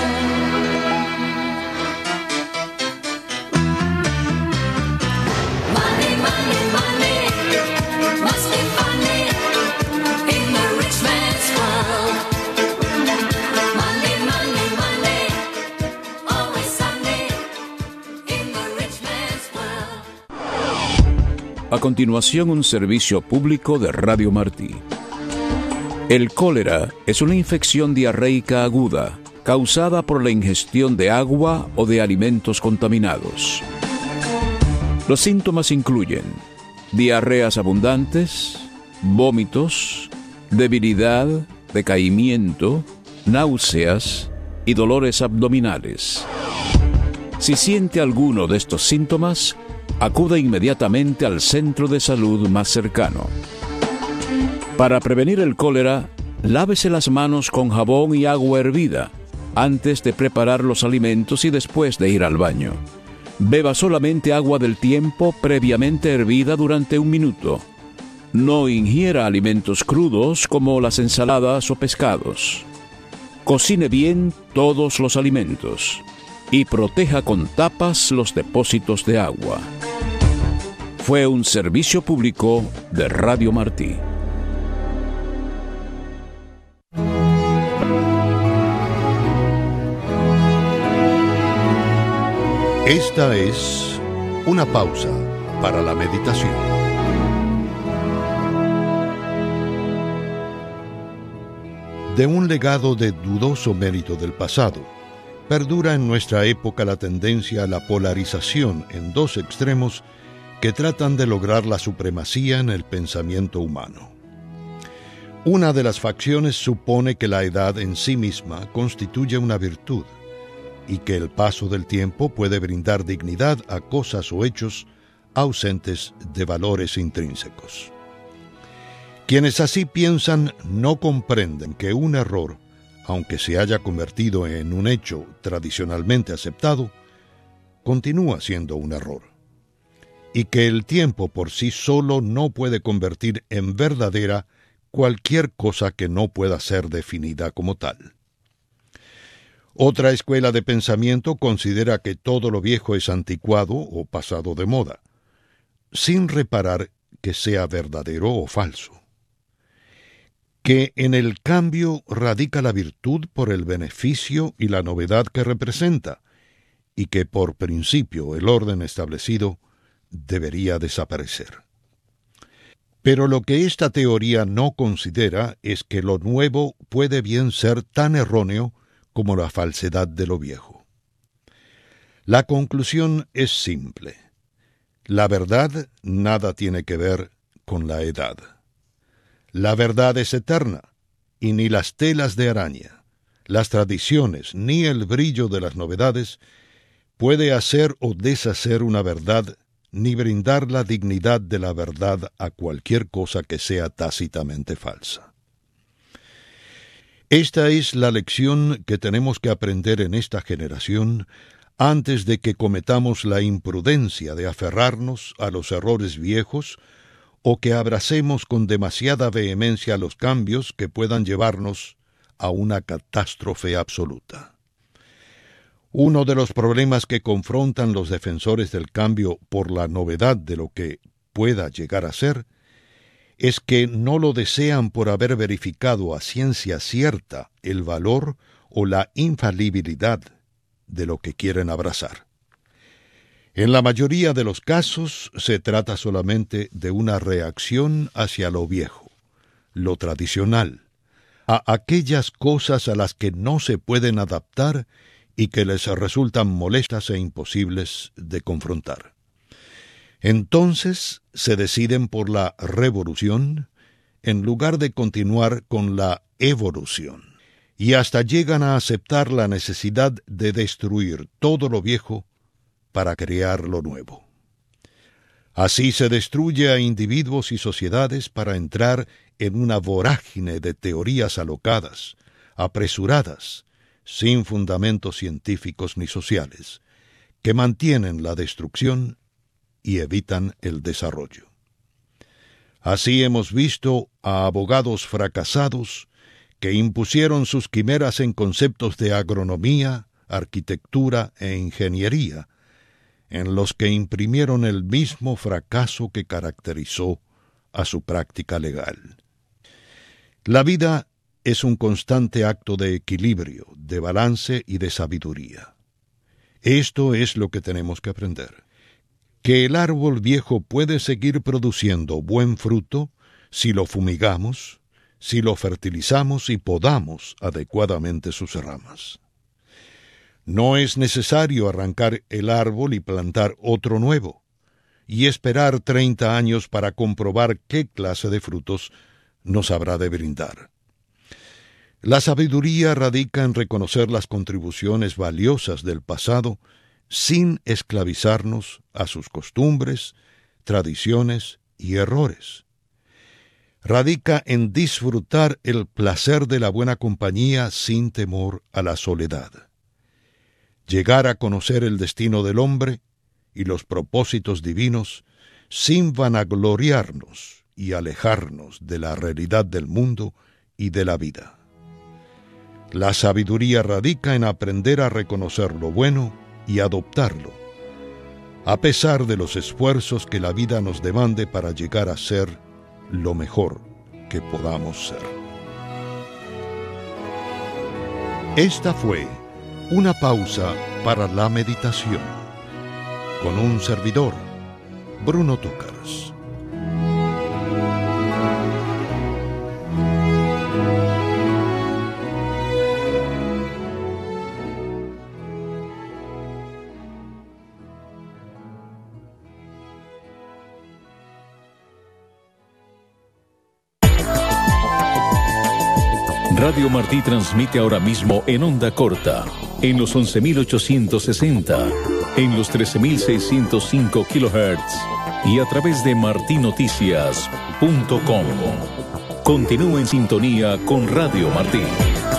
A continuación, un servicio público de Radio Martí. El cólera es una infección diarreica aguda causada por la ingestión de agua o de alimentos contaminados. Los síntomas incluyen diarreas abundantes, vómitos, debilidad, decaimiento, náuseas y dolores abdominales. Si siente alguno de estos síntomas, acude inmediatamente al centro de salud más cercano. Para prevenir el cólera, lávese las manos con jabón y agua hervida antes de preparar los alimentos y después de ir al baño. Beba solamente agua del tiempo previamente hervida durante un minuto. No ingiera alimentos crudos como las ensaladas o pescados. Cocine bien todos los alimentos y proteja con tapas los depósitos de agua. Fue un servicio público de Radio Martí. Esta es una pausa para la meditación. De un legado de dudoso mérito del pasado, perdura en nuestra época la tendencia a la polarización en dos extremos que tratan de lograr la supremacía en el pensamiento humano. Una de las facciones supone que la edad en sí misma constituye una virtud y que el paso del tiempo puede brindar dignidad a cosas o hechos ausentes de valores intrínsecos. Quienes así piensan no comprenden que un error, aunque se haya convertido en un hecho tradicionalmente aceptado, continúa siendo un error, y que el tiempo por sí solo no puede convertir en verdadera cualquier cosa que no pueda ser definida como tal. Otra escuela de pensamiento considera que todo lo viejo es anticuado o pasado de moda, sin reparar que sea verdadero o falso. Que en el cambio radica la virtud por el beneficio y la novedad que representa, y que por principio el orden establecido debería desaparecer. Pero lo que esta teoría no considera es que lo nuevo puede bien ser tan erróneo como la falsedad de lo viejo. La conclusión es simple. La verdad nada tiene que ver con la edad. La verdad es eterna, y ni las telas de araña, las tradiciones, ni el brillo de las novedades puede hacer o deshacer una verdad, ni brindar la dignidad de la verdad a cualquier cosa que sea tácitamente falsa. Esta es la lección que tenemos que aprender en esta generación antes de que cometamos la imprudencia de aferrarnos a los errores viejos o que abracemos con demasiada vehemencia los cambios que puedan llevarnos a una catástrofe absoluta. Uno de los problemas que confrontan los defensores del cambio por la novedad de lo que pueda llegar a ser es que no lo desean por haber verificado a ciencia cierta el valor o la infalibilidad de lo que quieren abrazar. En la mayoría de los casos se trata solamente de una reacción hacia lo viejo, lo tradicional, a aquellas cosas a las que no se pueden adaptar y que les resultan molestas e imposibles de confrontar. Entonces se deciden por la revolución en lugar de continuar con la evolución, y hasta llegan a aceptar la necesidad de destruir todo lo viejo para crear lo nuevo. Así se destruye a individuos y sociedades para entrar en una vorágine de teorías alocadas, apresuradas, sin fundamentos científicos ni sociales, que mantienen la destrucción y evitan el desarrollo. Así hemos visto a abogados fracasados que impusieron sus quimeras en conceptos de agronomía, arquitectura e ingeniería, en los que imprimieron el mismo fracaso que caracterizó a su práctica legal. La vida es un constante acto de equilibrio, de balance y de sabiduría. Esto es lo que tenemos que aprender. Que el árbol viejo puede seguir produciendo buen fruto si lo fumigamos, si lo fertilizamos y podamos adecuadamente sus ramas. No es necesario arrancar el árbol y plantar otro nuevo, y esperar treinta años para comprobar qué clase de frutos nos habrá de brindar. La sabiduría radica en reconocer las contribuciones valiosas del pasado sin esclavizarnos a sus costumbres, tradiciones y errores. Radica en disfrutar el placer de la buena compañía sin temor a la soledad. Llegar a conocer el destino del hombre y los propósitos divinos sin vanagloriarnos y alejarnos de la realidad del mundo y de la vida. La sabiduría radica en aprender a reconocer lo bueno y adoptarlo, a pesar de los esfuerzos que la vida nos demande para llegar a ser lo mejor que podamos ser. Esta fue una pausa para la meditación, con un servidor, Bruno Túcars. Radio Martí transmite ahora mismo en onda corta, en los once mil ochocientos sesenta, en los trece mil seiscientos cinco kilohertz y a través de martí noticias punto com. Continúe en sintonía con Radio Martí.